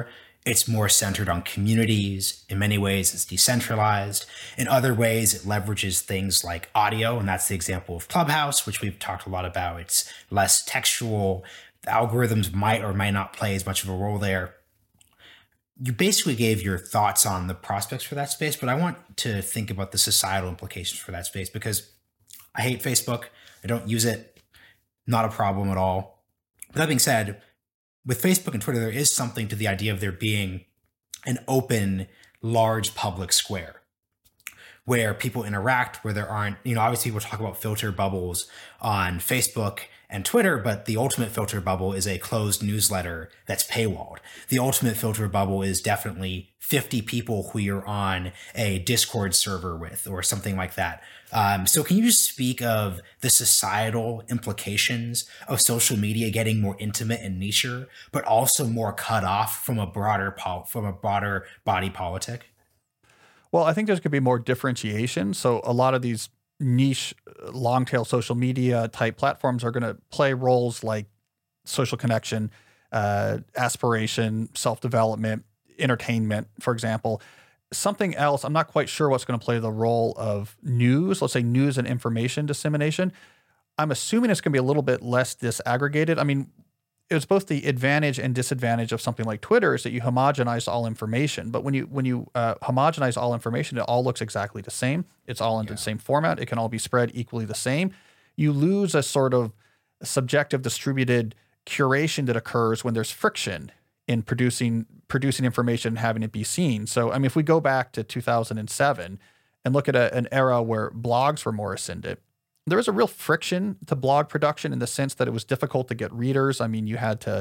It's more centered on communities. In many ways, it's decentralized. In other ways, it leverages things like audio, and that's the example of Clubhouse, which we've talked a lot about. It's less textual. The algorithms might or might not play as much of a role there. You basically gave your thoughts on the prospects for that space, but I want to think about the societal implications for that space, because I hate Facebook. I don't use it. Not a problem at all. But that being said, with Facebook and Twitter, there is something to the idea of there being an open, large public square where people interact, where there aren't, obviously we'll talk about filter bubbles on Facebook and Twitter, but the ultimate filter bubble is a closed newsletter that's paywalled. The ultimate filter bubble is definitely 50 people who you're on a Discord server with or something like that. So can you just speak of the societal implications of social media getting more intimate and nicher, but also more cut off from a broader body politic? Well, I think there's going to be more differentiation. So a lot of these niche, long tail social media type platforms are going to play roles like social connection, aspiration, self-development, entertainment, for example. Something else, I'm not quite sure what's going to play the role of news, let's say news and information dissemination. I'm assuming it's going to be a little bit less disaggregated. I mean, it was both the advantage and disadvantage of something like Twitter is that you homogenize all information. But when you homogenize all information, it all looks exactly the same. It's all in the same format. It can all be spread equally the same. You lose a sort of subjective distributed curation that occurs when there's friction in producing information and having it be seen. So, I mean, if we go back to 2007 and look at an era where blogs were more ascendant, there was a real friction to blog production in the sense that it was difficult to get readers. I mean, you had to,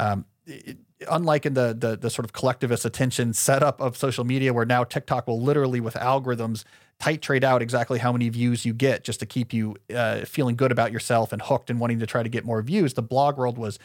unlike in the sort of collectivist attention setup of social media, where now TikTok will literally with algorithms titrate out exactly how many views you get just to keep you feeling good about yourself and hooked and wanting to try to get more views. The blog world was,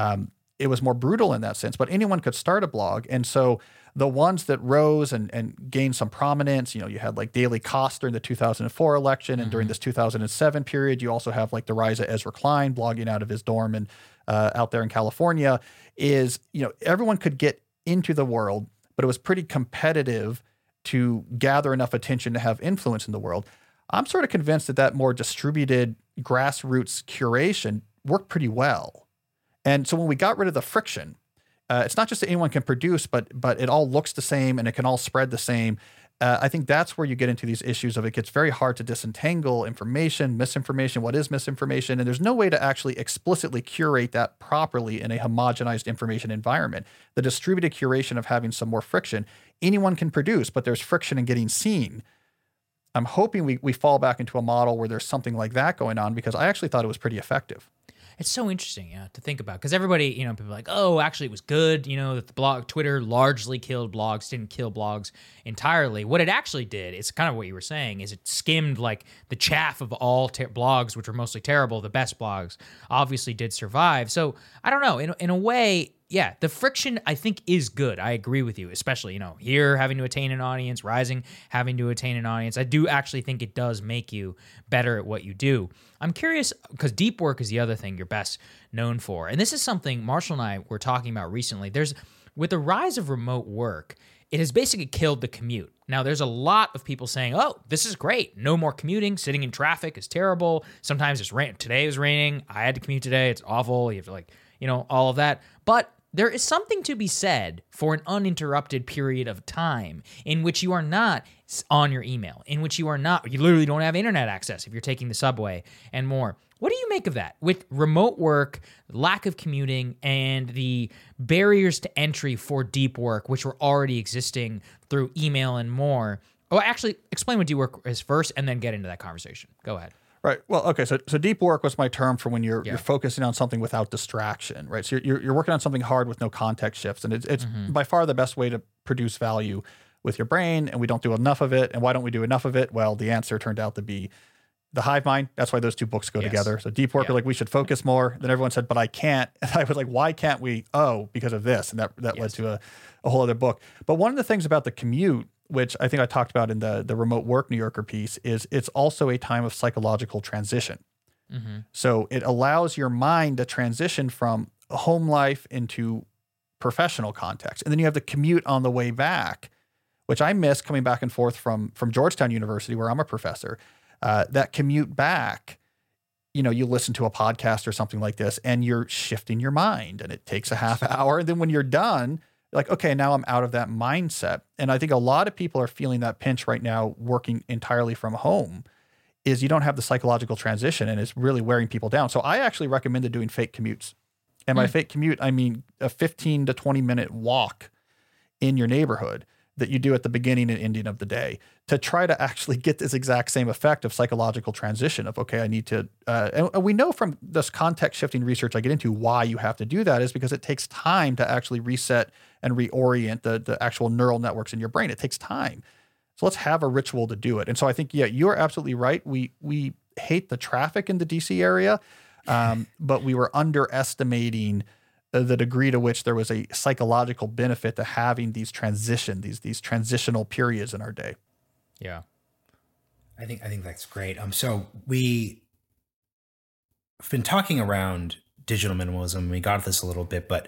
it was more brutal in that sense, but anyone could start a blog. And so the ones that rose and gained some prominence, you had like Daily Kos during the 2004 election. And during this 2007 period, you also have like the rise of Ezra Klein blogging out of his dorm and out there in California is, everyone could get into the world, but it was pretty competitive to gather enough attention to have influence in the world. I'm sort of convinced that more distributed grassroots curation worked pretty well. And so when we got rid of the friction, it's not just that anyone can produce, but it all looks the same and it can all spread the same. I think that's where you get into these issues of it gets very hard to disentangle information, misinformation, what is misinformation, and there's no way to actually explicitly curate that properly in a homogenized information environment. The distributed curation of having some more friction, anyone can produce, but there's friction in getting seen. I'm hoping we fall back into a model where there's something like that going on, because I actually thought it was pretty effective. It's so interesting, to think about, because everybody, people are like, oh, actually it was good, that the Twitter largely killed blogs, didn't kill blogs entirely. What it actually did, it's kind of what you were saying, is it skimmed like the chaff of all blogs, which were mostly terrible. The best blogs obviously did survive. So I don't know, in a way, yeah, the friction I think is good. I agree with you, especially, here having to attain an audience, Rising having to attain an audience. I do actually think it does make you better at what you do. I'm curious, because deep work is the other thing you're best known for. And this is something Marshall and I were talking about recently. With the rise of remote work, it has basically killed the commute. Now, there's a lot of people saying, oh, this is great. No more commuting. Sitting in traffic is terrible. Sometimes it's rain. Today is raining. I had to commute today. It's awful. You have to all of that. But there is something to be said for an uninterrupted period of time in which you are not on your email, in which you literally don't have internet access if you're taking the subway and more. What do you make of that? With remote work, lack of commuting, and the barriers to entry for deep work, which were already existing through email and more. Oh, actually, explain what deep work is first and then get into that conversation. Go ahead. Right. Well, okay. So deep work was my term for when you're focusing on something without distraction, right? So you're working on something hard with no context shifts, and it's by far the best way to produce value with your brain. And we don't do enough of it. And why don't we do enough of it? Well, the answer turned out to be the hive mind. That's why those two books go together. So deep work, like, we should focus more. Then everyone said, but I can't. And I was like, why can't we? Oh, because of this. And that led to a whole other book. But one of the things about the commute, which I think I talked about in the remote work New Yorker piece, is it's also a time of psychological transition. So it allows your mind to transition from a home life into professional context. And then you have the commute on the way back, which I miss coming back and forth from Georgetown University, where I'm a professor. That commute back, you listen to a podcast or something like this and you're shifting your mind, and it takes a half hour. And then when you're done, you're like, okay, now I'm out of that mindset. And I think a lot of people are feeling that pinch right now, working entirely from home, is you don't have the psychological transition, and it's really wearing people down. So I actually recommended doing fake commutes. And by fake commute, I mean a 15 to 20 minute walk in your neighborhood that you do at the beginning and ending of the day, to try to actually get this exact same effect of psychological transition of, okay, I need to, and we know from this context shifting research I get into why you have to do that is because it takes time to actually reset and reorient the actual neural networks in your brain. It takes time. So let's have a ritual to do it. And so I think, yeah, you're absolutely right. We hate the traffic in the DC area, but we were underestimating the degree to which there was a psychological benefit to having these transitional periods in our day. Yeah. I think that's great. So we've been talking around digital minimalism. We got at this a little bit, but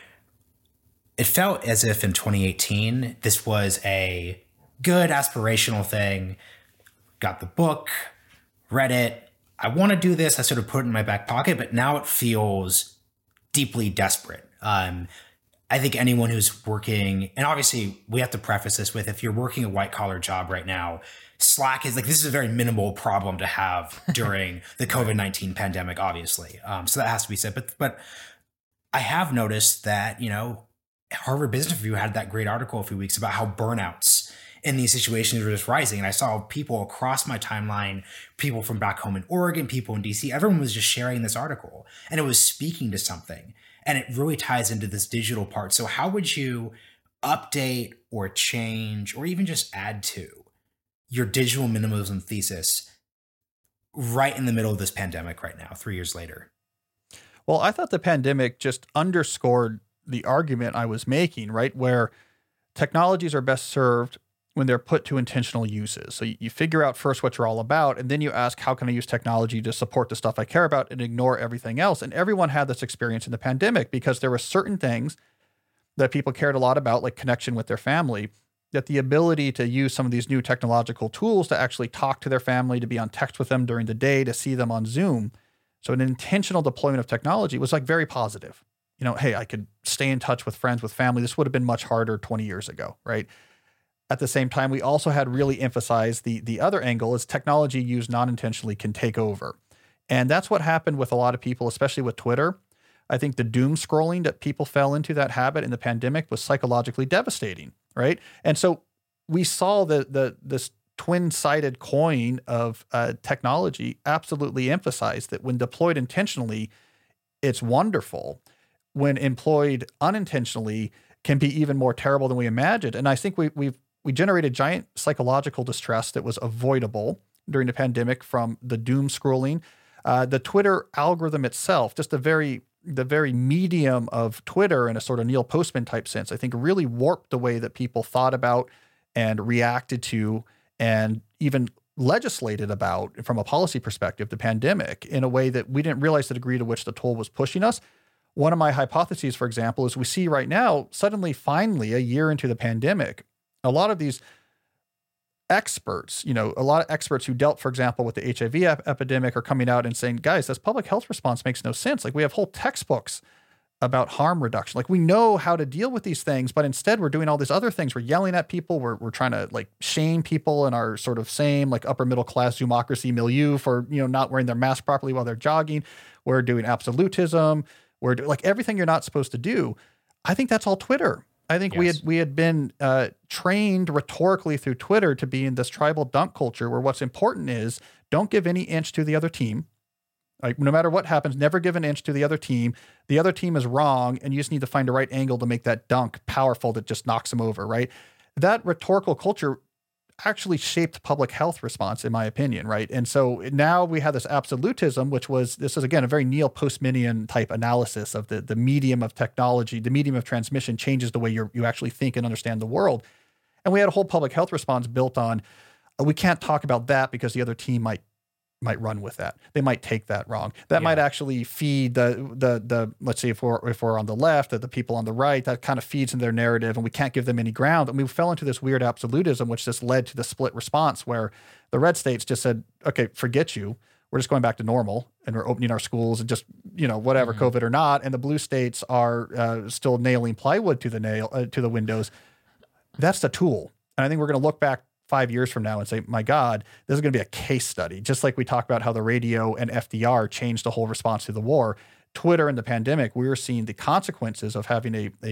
it felt as if in 2018, this was a good aspirational thing. Got the book, read it. I want to do this. I sort of put it in my back pocket, but now it feels deeply desperate. I think anyone who's working, and obviously we have to preface this with, if you're working a white collar job right now, Slack is like, this is a very minimal problem to have during the COVID-19 pandemic, obviously. So that has to be said. But I have noticed that, Harvard Business Review had that great article a few weeks about how burnouts in these situations were just rising. And I saw people across my timeline, people from back home in Oregon, people in DC, everyone was just sharing this article, and it was speaking to something. And it really ties into this digital part. So how would you update or change or even just add to your digital minimalism thesis right in the middle of this pandemic right now, 3 years later? Well, I thought the pandemic just underscored the argument I was making, right? Where technologies are best served when they're put to intentional uses. So you figure out first what you're all about, and then you ask, how can I use technology to support the stuff I care about and ignore everything else? And everyone had this experience in the pandemic because there were certain things that people cared a lot about, like connection with their family, that the ability to use some of these new technological tools to actually talk to their family, to be on text with them during the day, to see them on Zoom. So an intentional deployment of technology was like very positive. Hey, I could stay in touch with friends, with family. This would have been much harder 20 years ago, right? At the same time, we also had really emphasized the other angle is technology used non-intentionally can take over. And that's what happened with a lot of people, especially with Twitter. I think the doom scrolling that people fell into, that habit in the pandemic, was psychologically devastating, right? And so we saw this twin-sided coin of technology absolutely emphasized that when deployed intentionally, it's wonderful. When employed unintentionally, can be even more terrible than we imagined. And I think we generated giant psychological distress that was avoidable during the pandemic from the doom scrolling. The Twitter algorithm itself, just the very medium of Twitter in a sort of Neil Postman type sense, I think really warped the way that people thought about and reacted to and even legislated about, from a policy perspective, the pandemic in a way that we didn't realize the degree to which the tool was pushing us. One of my hypotheses, for example, is we see right now, suddenly, finally, a year into the pandemic, a lot of these experts, a lot of experts who dealt, for example, with the HIV epidemic are coming out and saying, guys, this public health response makes no sense. Like, we have whole textbooks about harm reduction. Like, we know how to deal with these things, but instead we're doing all these other things. We're yelling at people. We're trying to like shame people in our sort of same like upper middle class Zoomocracy milieu for, not wearing their mask properly while they're jogging. We're doing absolutism. We're like everything you're not supposed to do. I think that's all Twitter. I think we had been trained rhetorically through Twitter to be in this tribal dunk culture where what's important is don't give any inch to the other team. Like, no matter what happens, never give an inch to the other team. The other team is wrong, and you just need to find the right angle to make that dunk powerful that just knocks them over, right? That rhetorical culture actually shaped public health response, in my opinion, right? And so now we have this absolutism, this is again a very Neil Postmanian type analysis of the medium of technology. The medium of transmission changes the way you actually think and understand the world. And we had a whole public health response built on, we can't talk about that because the other team might run with that. They might take that wrong. That might actually feed the let's say if we're on the left, the people on the right, that kind of feeds in their narrative, and we can't give them any ground. And we fell into this weird absolutism, which just led to the split response where the red states just said, okay, forget you. We're just going back to normal, and we're opening our schools and just, whatever, COVID or not. And the blue states are still nailing plywood to the windows. That's the tool. And I think we're going to look back 5 years from now and say, my God, this is going to be a case study. Just like we talked about how the radio and FDR changed the whole response to the war. Twitter and the pandemic, we are seeing the consequences of having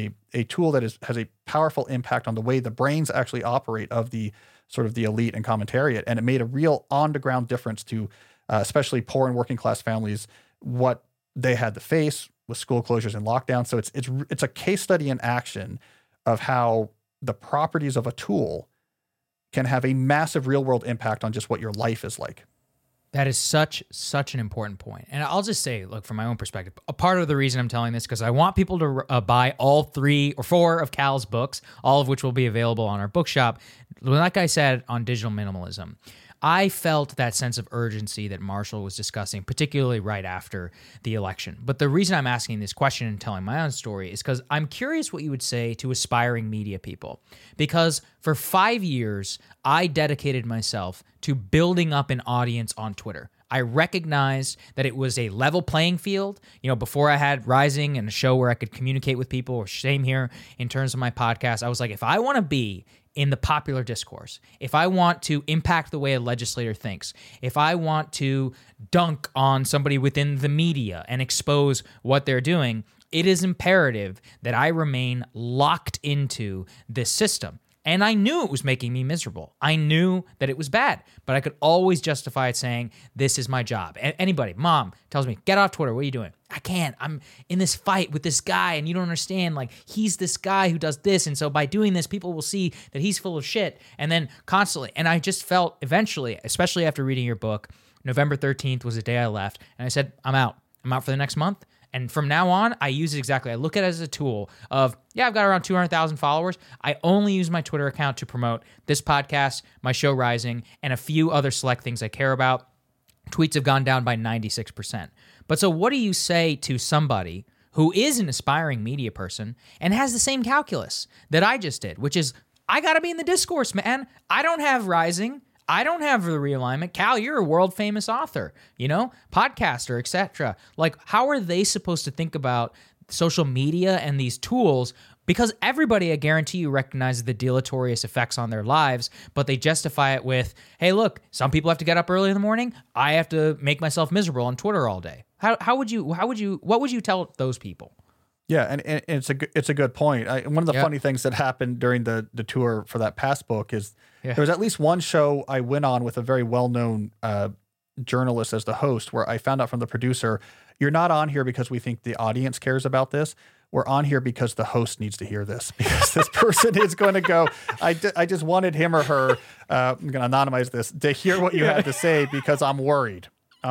a tool that has a powerful impact on the way the brains actually operate of the sort of the elite and commentariat. And it made a real on-the-ground difference to especially poor and working class families, what they had to face with school closures and lockdowns. So it's a case study in action of how the properties of a tool can have a massive real world impact on just what your life is like. That is such an important point. And I'll just say, look, from my own perspective, a part of the reason I'm telling this, because I want people to buy all 3 or 4 of Cal's books, all of which will be available on our bookshop. Like I said, on digital minimalism, I felt that sense of urgency that Marshall was discussing, particularly right after the election. But the reason I'm asking this question and telling my own story is because I'm curious what you would say to aspiring media people. Because for 5 years, I dedicated myself to building up an audience on Twitter. I recognized that it was a level playing field. Before I had Rising and a show where I could communicate with people, or same here in terms of my podcast, I was like, if I want to be in the popular discourse, if I want to impact the way a legislator thinks, if I want to dunk on somebody within the media and expose what they're doing, it is imperative that I remain locked into this system. And I knew it was making me miserable. I knew that it was bad, but I could always justify it saying, this is my job. Anybody, mom tells me, get off Twitter. What are you doing? I can't. I'm in this fight with this guy, and you don't understand. Like, he's this guy who does this. And so by doing this, people will see that he's full of shit. And then constantly. And I just felt eventually, especially after reading your book, November 13th was the day I left. And I said, I'm out. I'm out for the next month. And from now on, I use it exactly. I look at it as a tool of, I've got around 200,000 followers. I only use my Twitter account to promote this podcast, my show Rising, and a few other select things I care about. Tweets have gone down by 96%. But so what do you say to somebody who is an aspiring media person and has the same calculus that I just did, which is, I got to be in the discourse, man. I don't have Rising. I don't have the realignment. Cal, you're a world famous author, podcaster, etc. Like, how are they supposed to think about social media and these tools? Because everybody, I guarantee you, recognizes the deleterious effects on their lives, but they justify it with, hey, look, some people have to get up early in the morning. I have to make myself miserable on Twitter all day. What would you tell those people? Yeah, and it's a good point. One of the funny things that happened during the tour for that past book is there was at least one show I went on with a very well-known journalist as the host, where I found out from the producer, you're not on here because we think the audience cares about this. We're on here because the host needs to hear this, because this person is going to go, I just wanted him or her, I'm going to anonymize this, to hear what you had to say because I'm worried.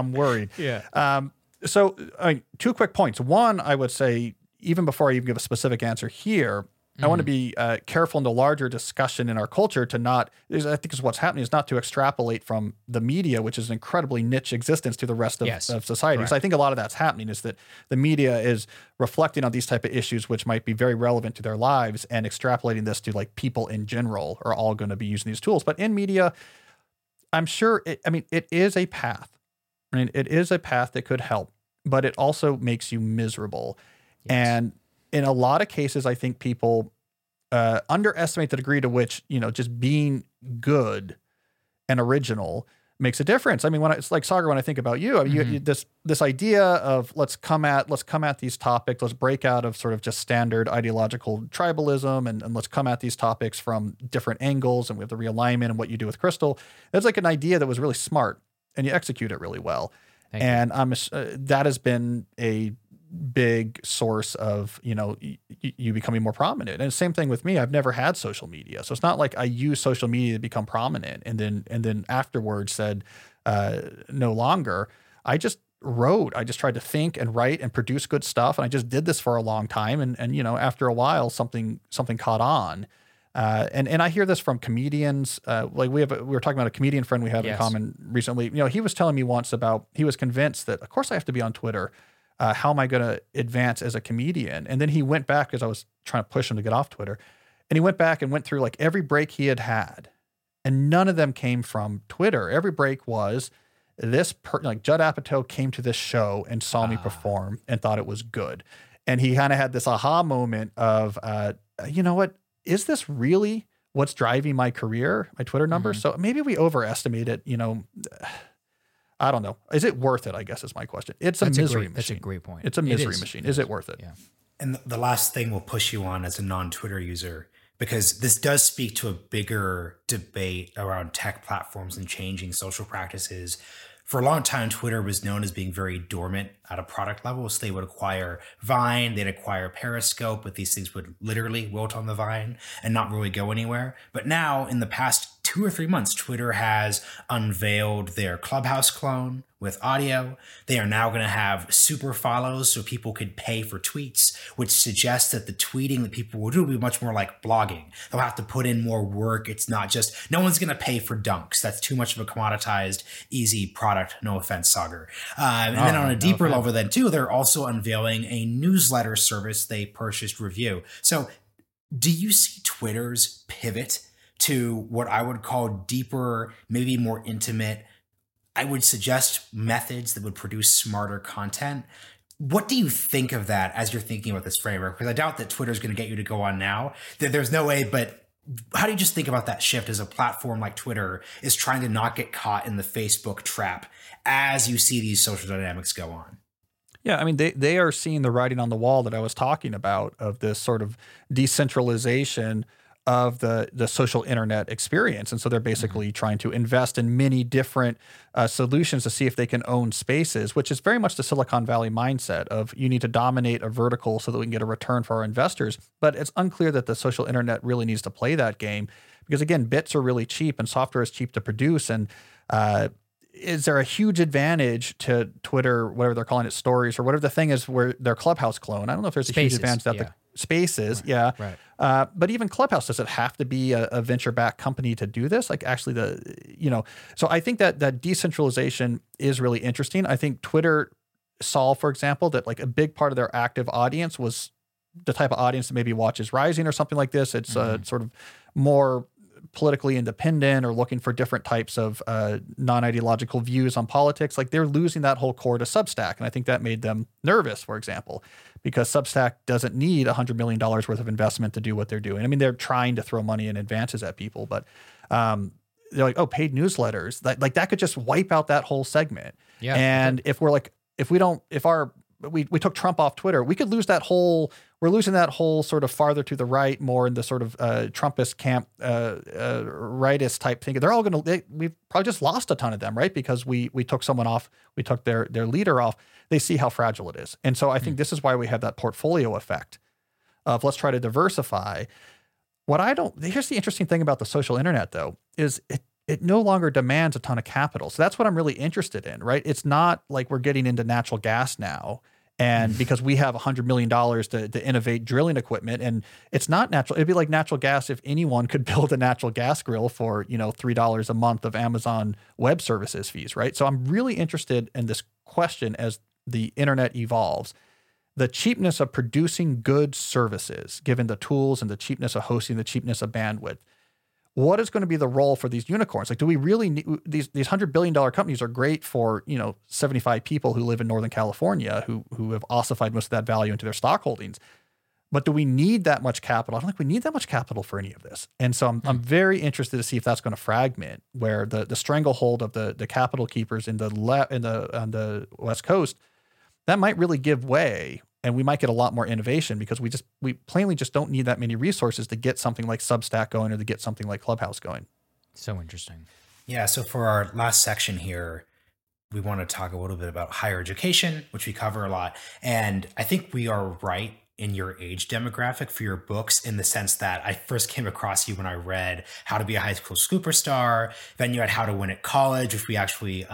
Yeah. So 2 quick points. One, I would say, even before I even give a specific answer here, I want to be careful in the larger discussion in our culture to not, I think is what's happening, is not to extrapolate from the media, which is an incredibly niche existence, to the rest of society. Correct. So I think a lot of that's happening is that the media is reflecting on these type of issues, which might be very relevant to their lives, and extrapolating this to like people in general are all going to be using these tools. But in media, I'm sure, it is a path. It is a path that could help, but it also makes you miserable. Yes. And in a lot of cases, I think people underestimate the degree to which, just being good and original makes a difference. I mean, it's like Sagar, when I think about you, you this idea of let's come at these topics, let's break out of sort of just standard ideological tribalism, and let's come at these topics from different angles, and we have the realignment and what you do with Crystal. That's like an idea that was really smart, and you execute it really well. And that has been a big source of, you becoming more prominent. And the same thing with me. I've never had social media. So it's not like I use social media to become prominent and then afterwards said, no longer. I just wrote. I just tried to think and write and produce good stuff. And I just did this for a long time. And after a while, something caught on. And I hear this from comedians. Like we were talking about a comedian friend we have in common recently. He was telling me once about, he was convinced that, of course I have to be on Twitter. How am I going to advance as a comedian? And then he went back, because I was trying to push him to get off Twitter. And he went back and went through like every break he had, and none of them came from Twitter. Every break was like Judd Apatow came to this show and saw me perform and thought it was good. And he kind of had this aha moment of, you know what? Is this really what's driving my career, my Twitter numbers? So maybe we overestimate it. I don't know. Is it worth it? I guess is my question. It's a misery machine. That's a great point. It's a misery machine. Is it worth it? Yeah. And the last thing we'll push you on as a non-Twitter user, because this does speak to a bigger debate around tech platforms and changing social practices. For a long time, Twitter was known as being very dormant at a product level. So they would acquire Vine, they'd acquire Periscope, but these things would literally wilt on the vine and not really go anywhere. But now, in the past 2 or 3 months, Twitter has unveiled their Clubhouse clone with audio. They are now going to have super follows so people could pay for tweets, which suggests that the tweeting that people will do will be much more like blogging. They'll have to put in more work. It's not just, no one's going to pay for dunks. That's too much of a commoditized, easy product. No offense, Sagar. And then on a deeper level then too, they're also unveiling a newsletter service they purchased, Review. So do you see Twitter's pivot to what I would call deeper, maybe more intimate, I would suggest methods that would produce smarter content? What do you think of that as you're thinking about this framework? Because I doubt that Twitter is going to get you to go on now. There's no way, but how do you just think about that shift as a platform like Twitter is trying to not get caught in the Facebook trap as you see these social dynamics go on? Yeah, I mean, they are seeing the writing on the wall that I was talking about, of this sort of decentralization of the social internet experience. And so they're basically trying to invest in many different solutions to see if they can own spaces, which is very much the Silicon Valley mindset of, you need to dominate a vertical so that we can get a return for our investors. But it's unclear that the social internet really needs to play that game, because again, bits are really cheap and software is cheap to produce. And is there a huge advantage to Twitter, whatever they're calling it, Stories or whatever the thing is, where their Clubhouse clone? I don't know if there's a huge advantage that the Spaces, Right. But even Clubhouse, does it have to be a venture-backed company to do this? Like actually so I think that decentralization is really interesting. I think Twitter saw, for example, that like a big part of their active audience was the type of audience that maybe watches Rising or something like this. It's sort of more politically independent or looking for different types of non-ideological views on politics. Like they're losing that whole core to Substack. And I think that made them nervous, for example, because Substack doesn't need $100 million worth of investment to do what they're doing. I mean, they're trying to throw money in advances at people, but they're like, oh, paid newsletters, that could just wipe out that whole segment. Yeah. And if we took Trump off Twitter, we could lose that whole, we're losing that whole sort of farther to the right, more in the sort of Trumpist camp, rightist type thing. They're all we've probably just lost a ton of them, right? Because we took someone off, we took their leader off. They see how fragile it is. And so I think this is why we have that portfolio effect of, let's try to diversify. Here's the interesting thing about the social internet though, is it no longer demands a ton of capital. So that's what I'm really interested in, right? It's not like we're getting into natural gas now, and because we have $100 million to innovate drilling equipment, and it's not natural. It'd be like natural gas if anyone could build a natural gas grill for, $3 a month of Amazon Web Services fees, right? So I'm really interested in this question as the internet evolves. The cheapness of producing good services, given the tools and the cheapness of hosting, the cheapness of bandwidth. What is going to be the role for these unicorns? Like, do we really need these $100 billion companies are great for, 75 people who live in Northern California who have ossified most of that value into their stock holdings. But do we need that much capital? I don't think we need that much capital for any of this. And so I'm very interested to see if that's going to fragment, where the stranglehold of the capital keepers on the West Coast, that might really give way. And we might get a lot more innovation because we plainly just don't need that many resources to get something like Substack going or to get something like Clubhouse going. So interesting. Yeah. So for our last section here, we want to talk a little bit about higher education, which we cover a lot. And I think we are right in your age demographic for your books, in the sense that I first came across you when I read How to Be a High School Superstar. Then you had How to Win at College, which we actually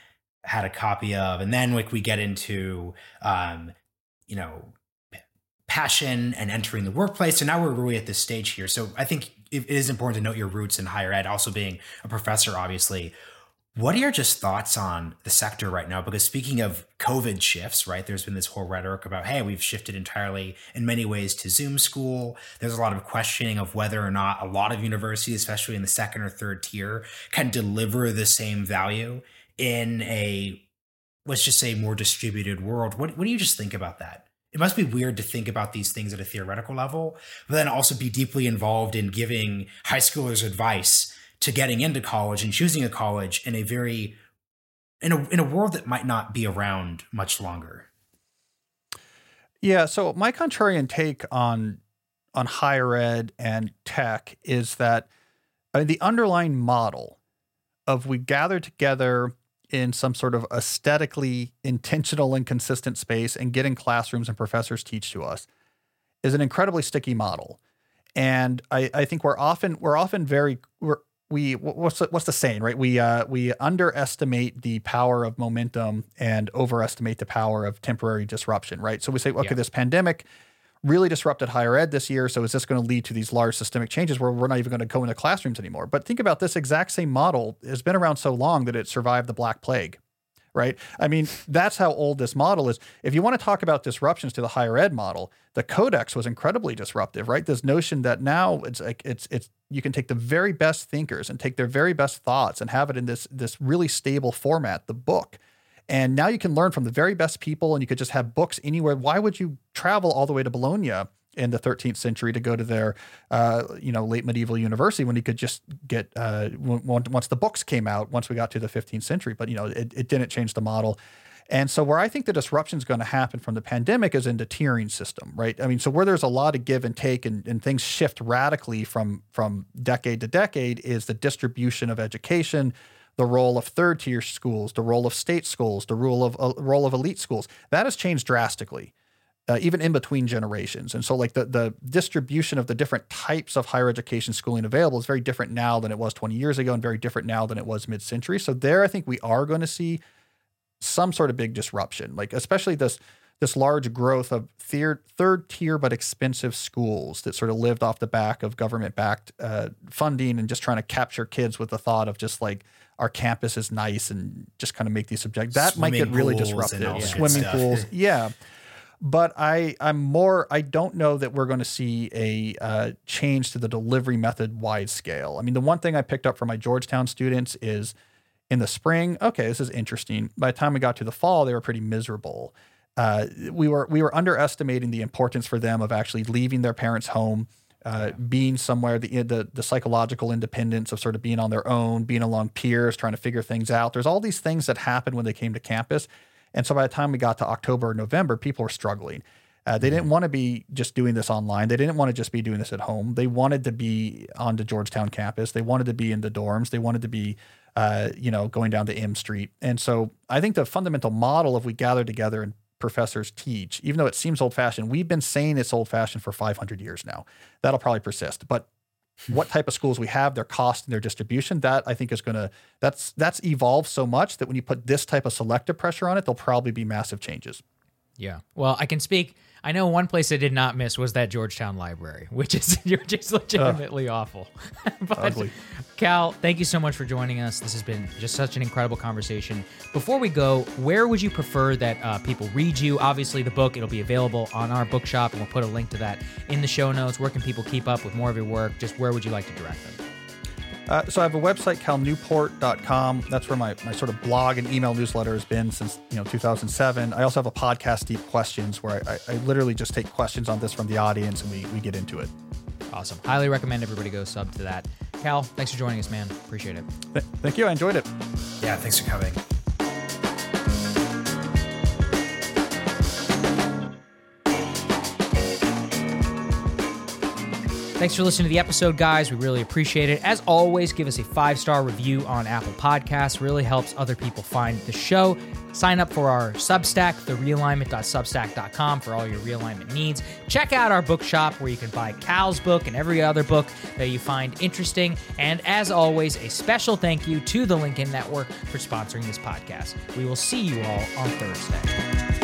had a copy of. And then we get into, passion and entering the workplace. So now we're really at this stage here. So I think it is important to note your roots in higher ed, also being a professor, obviously. What are your just thoughts on the sector right now? Because speaking of COVID shifts, right, there's been this whole rhetoric about, hey, we've shifted entirely in many ways to Zoom school. There's a lot of questioning of whether or not a lot of universities, especially in the second or third tier, can deliver the same value in a, let's just say, more distributed world. What do you just think about that? It must be weird to think about these things at a theoretical level, but then also be deeply involved in giving high schoolers advice to getting into college and choosing a college in a world that might not be around much longer. Yeah. So my contrarian take on higher ed and tech is that the underlying model of we gather together in some sort of aesthetically intentional and consistent space and get in classrooms and professors teach to us is an incredibly sticky model. And I think what's the saying, right? We underestimate the power of momentum and overestimate the power of temporary disruption, right? So we say, okay, This pandemic really disrupted higher ed this year. So is this going to lead to these large systemic changes where we're not even going to go into classrooms anymore? But think about this exact same model has been around so long that it survived the Black Plague, right? I mean, that's how old this model is. If you want to talk about disruptions to the higher ed model, the Codex was incredibly disruptive, right? This notion that now it's you can take the very best thinkers and take their very best thoughts and have it in this really stable format, the book. And now you can learn from the very best people and you could just have books anywhere. Why would you travel all the way to Bologna in the 13th century to go to their, late medieval university when you could just get, once the books came out, once we got to the 15th century, but it didn't change the model. And so where I think the disruption is going to happen from the pandemic is in the tiering system, right? I mean, so where there's a lot of give and take and things shift radically from decade to decade is the distribution of education, the role of third tier schools, the role of state schools, the role of elite schools. That has changed drastically, even in between generations. And so like the distribution of the different types of higher education schooling available is very different now than it was 20 years ago and very different now than it was mid-century. So there, I think we are going to see some sort of big disruption, like especially this large growth of third tier but expensive schools that sort of lived off the back of government-backed funding and just trying to capture kids with the thought of just like our campus is nice and just kind of make these subject. That might get really disruptive. Swimming pools, yeah. But I don't know that we're going to see a change to the delivery method wide scale. I mean, the one thing I picked up from my Georgetown students is in the spring, okay, this is interesting. By the time we got to the fall, they were pretty miserable. We were underestimating the importance for them of actually leaving their parents' home, being somewhere, the psychological independence of sort of being on their own, being along peers, trying to figure things out. There's all these things that happened when they came to campus. And so by the time we got to October or November, people were struggling. They didn't want to be just doing this online. They didn't want to just be doing this at home. They wanted to be on the Georgetown campus. They wanted to be in the dorms. They wanted to be, going down to M Street. And so I think the fundamental model of we gather together and professors teach, even though it seems old-fashioned, we've been saying it's old-fashioned for 500 years now. That'll probably persist. But what type of schools we have, their cost and their distribution, that I think is that's evolved so much that when you put this type of selective pressure on it, there'll probably be massive changes. Yeah. Well, I know one place I did not miss was that Georgetown library, which is legitimately awful. But ugly. Cal, thank you so much for joining us. This has been just such an incredible conversation. Before we go, where would you prefer that people read you? Obviously, the book, it'll be available on our bookshop, and we'll put a link to that in the show notes. Where can people keep up with more of your work? Just where would you like to direct them? So I have a website, calnewport.com. That's where my sort of blog and email newsletter has been since 2007. I also have a podcast, Deep Questions, where I literally just take questions on this from the audience and we get into it. Awesome. Highly recommend everybody go sub to that. Cal, thanks for joining us, man. Appreciate it. Thank you. I enjoyed it. Yeah, thanks for coming. Thanks for listening to the episode, guys. We really appreciate it. As always, give us a 5-star review on Apple Podcasts. Really helps other people find the show. Sign up for our Substack, therealignment.substack.com, for all your realignment needs. Check out our bookshop where you can buy Cal's book and every other book that you find interesting. And as always, a special thank you to the Lincoln Network for sponsoring this podcast. We will see you all on Thursday.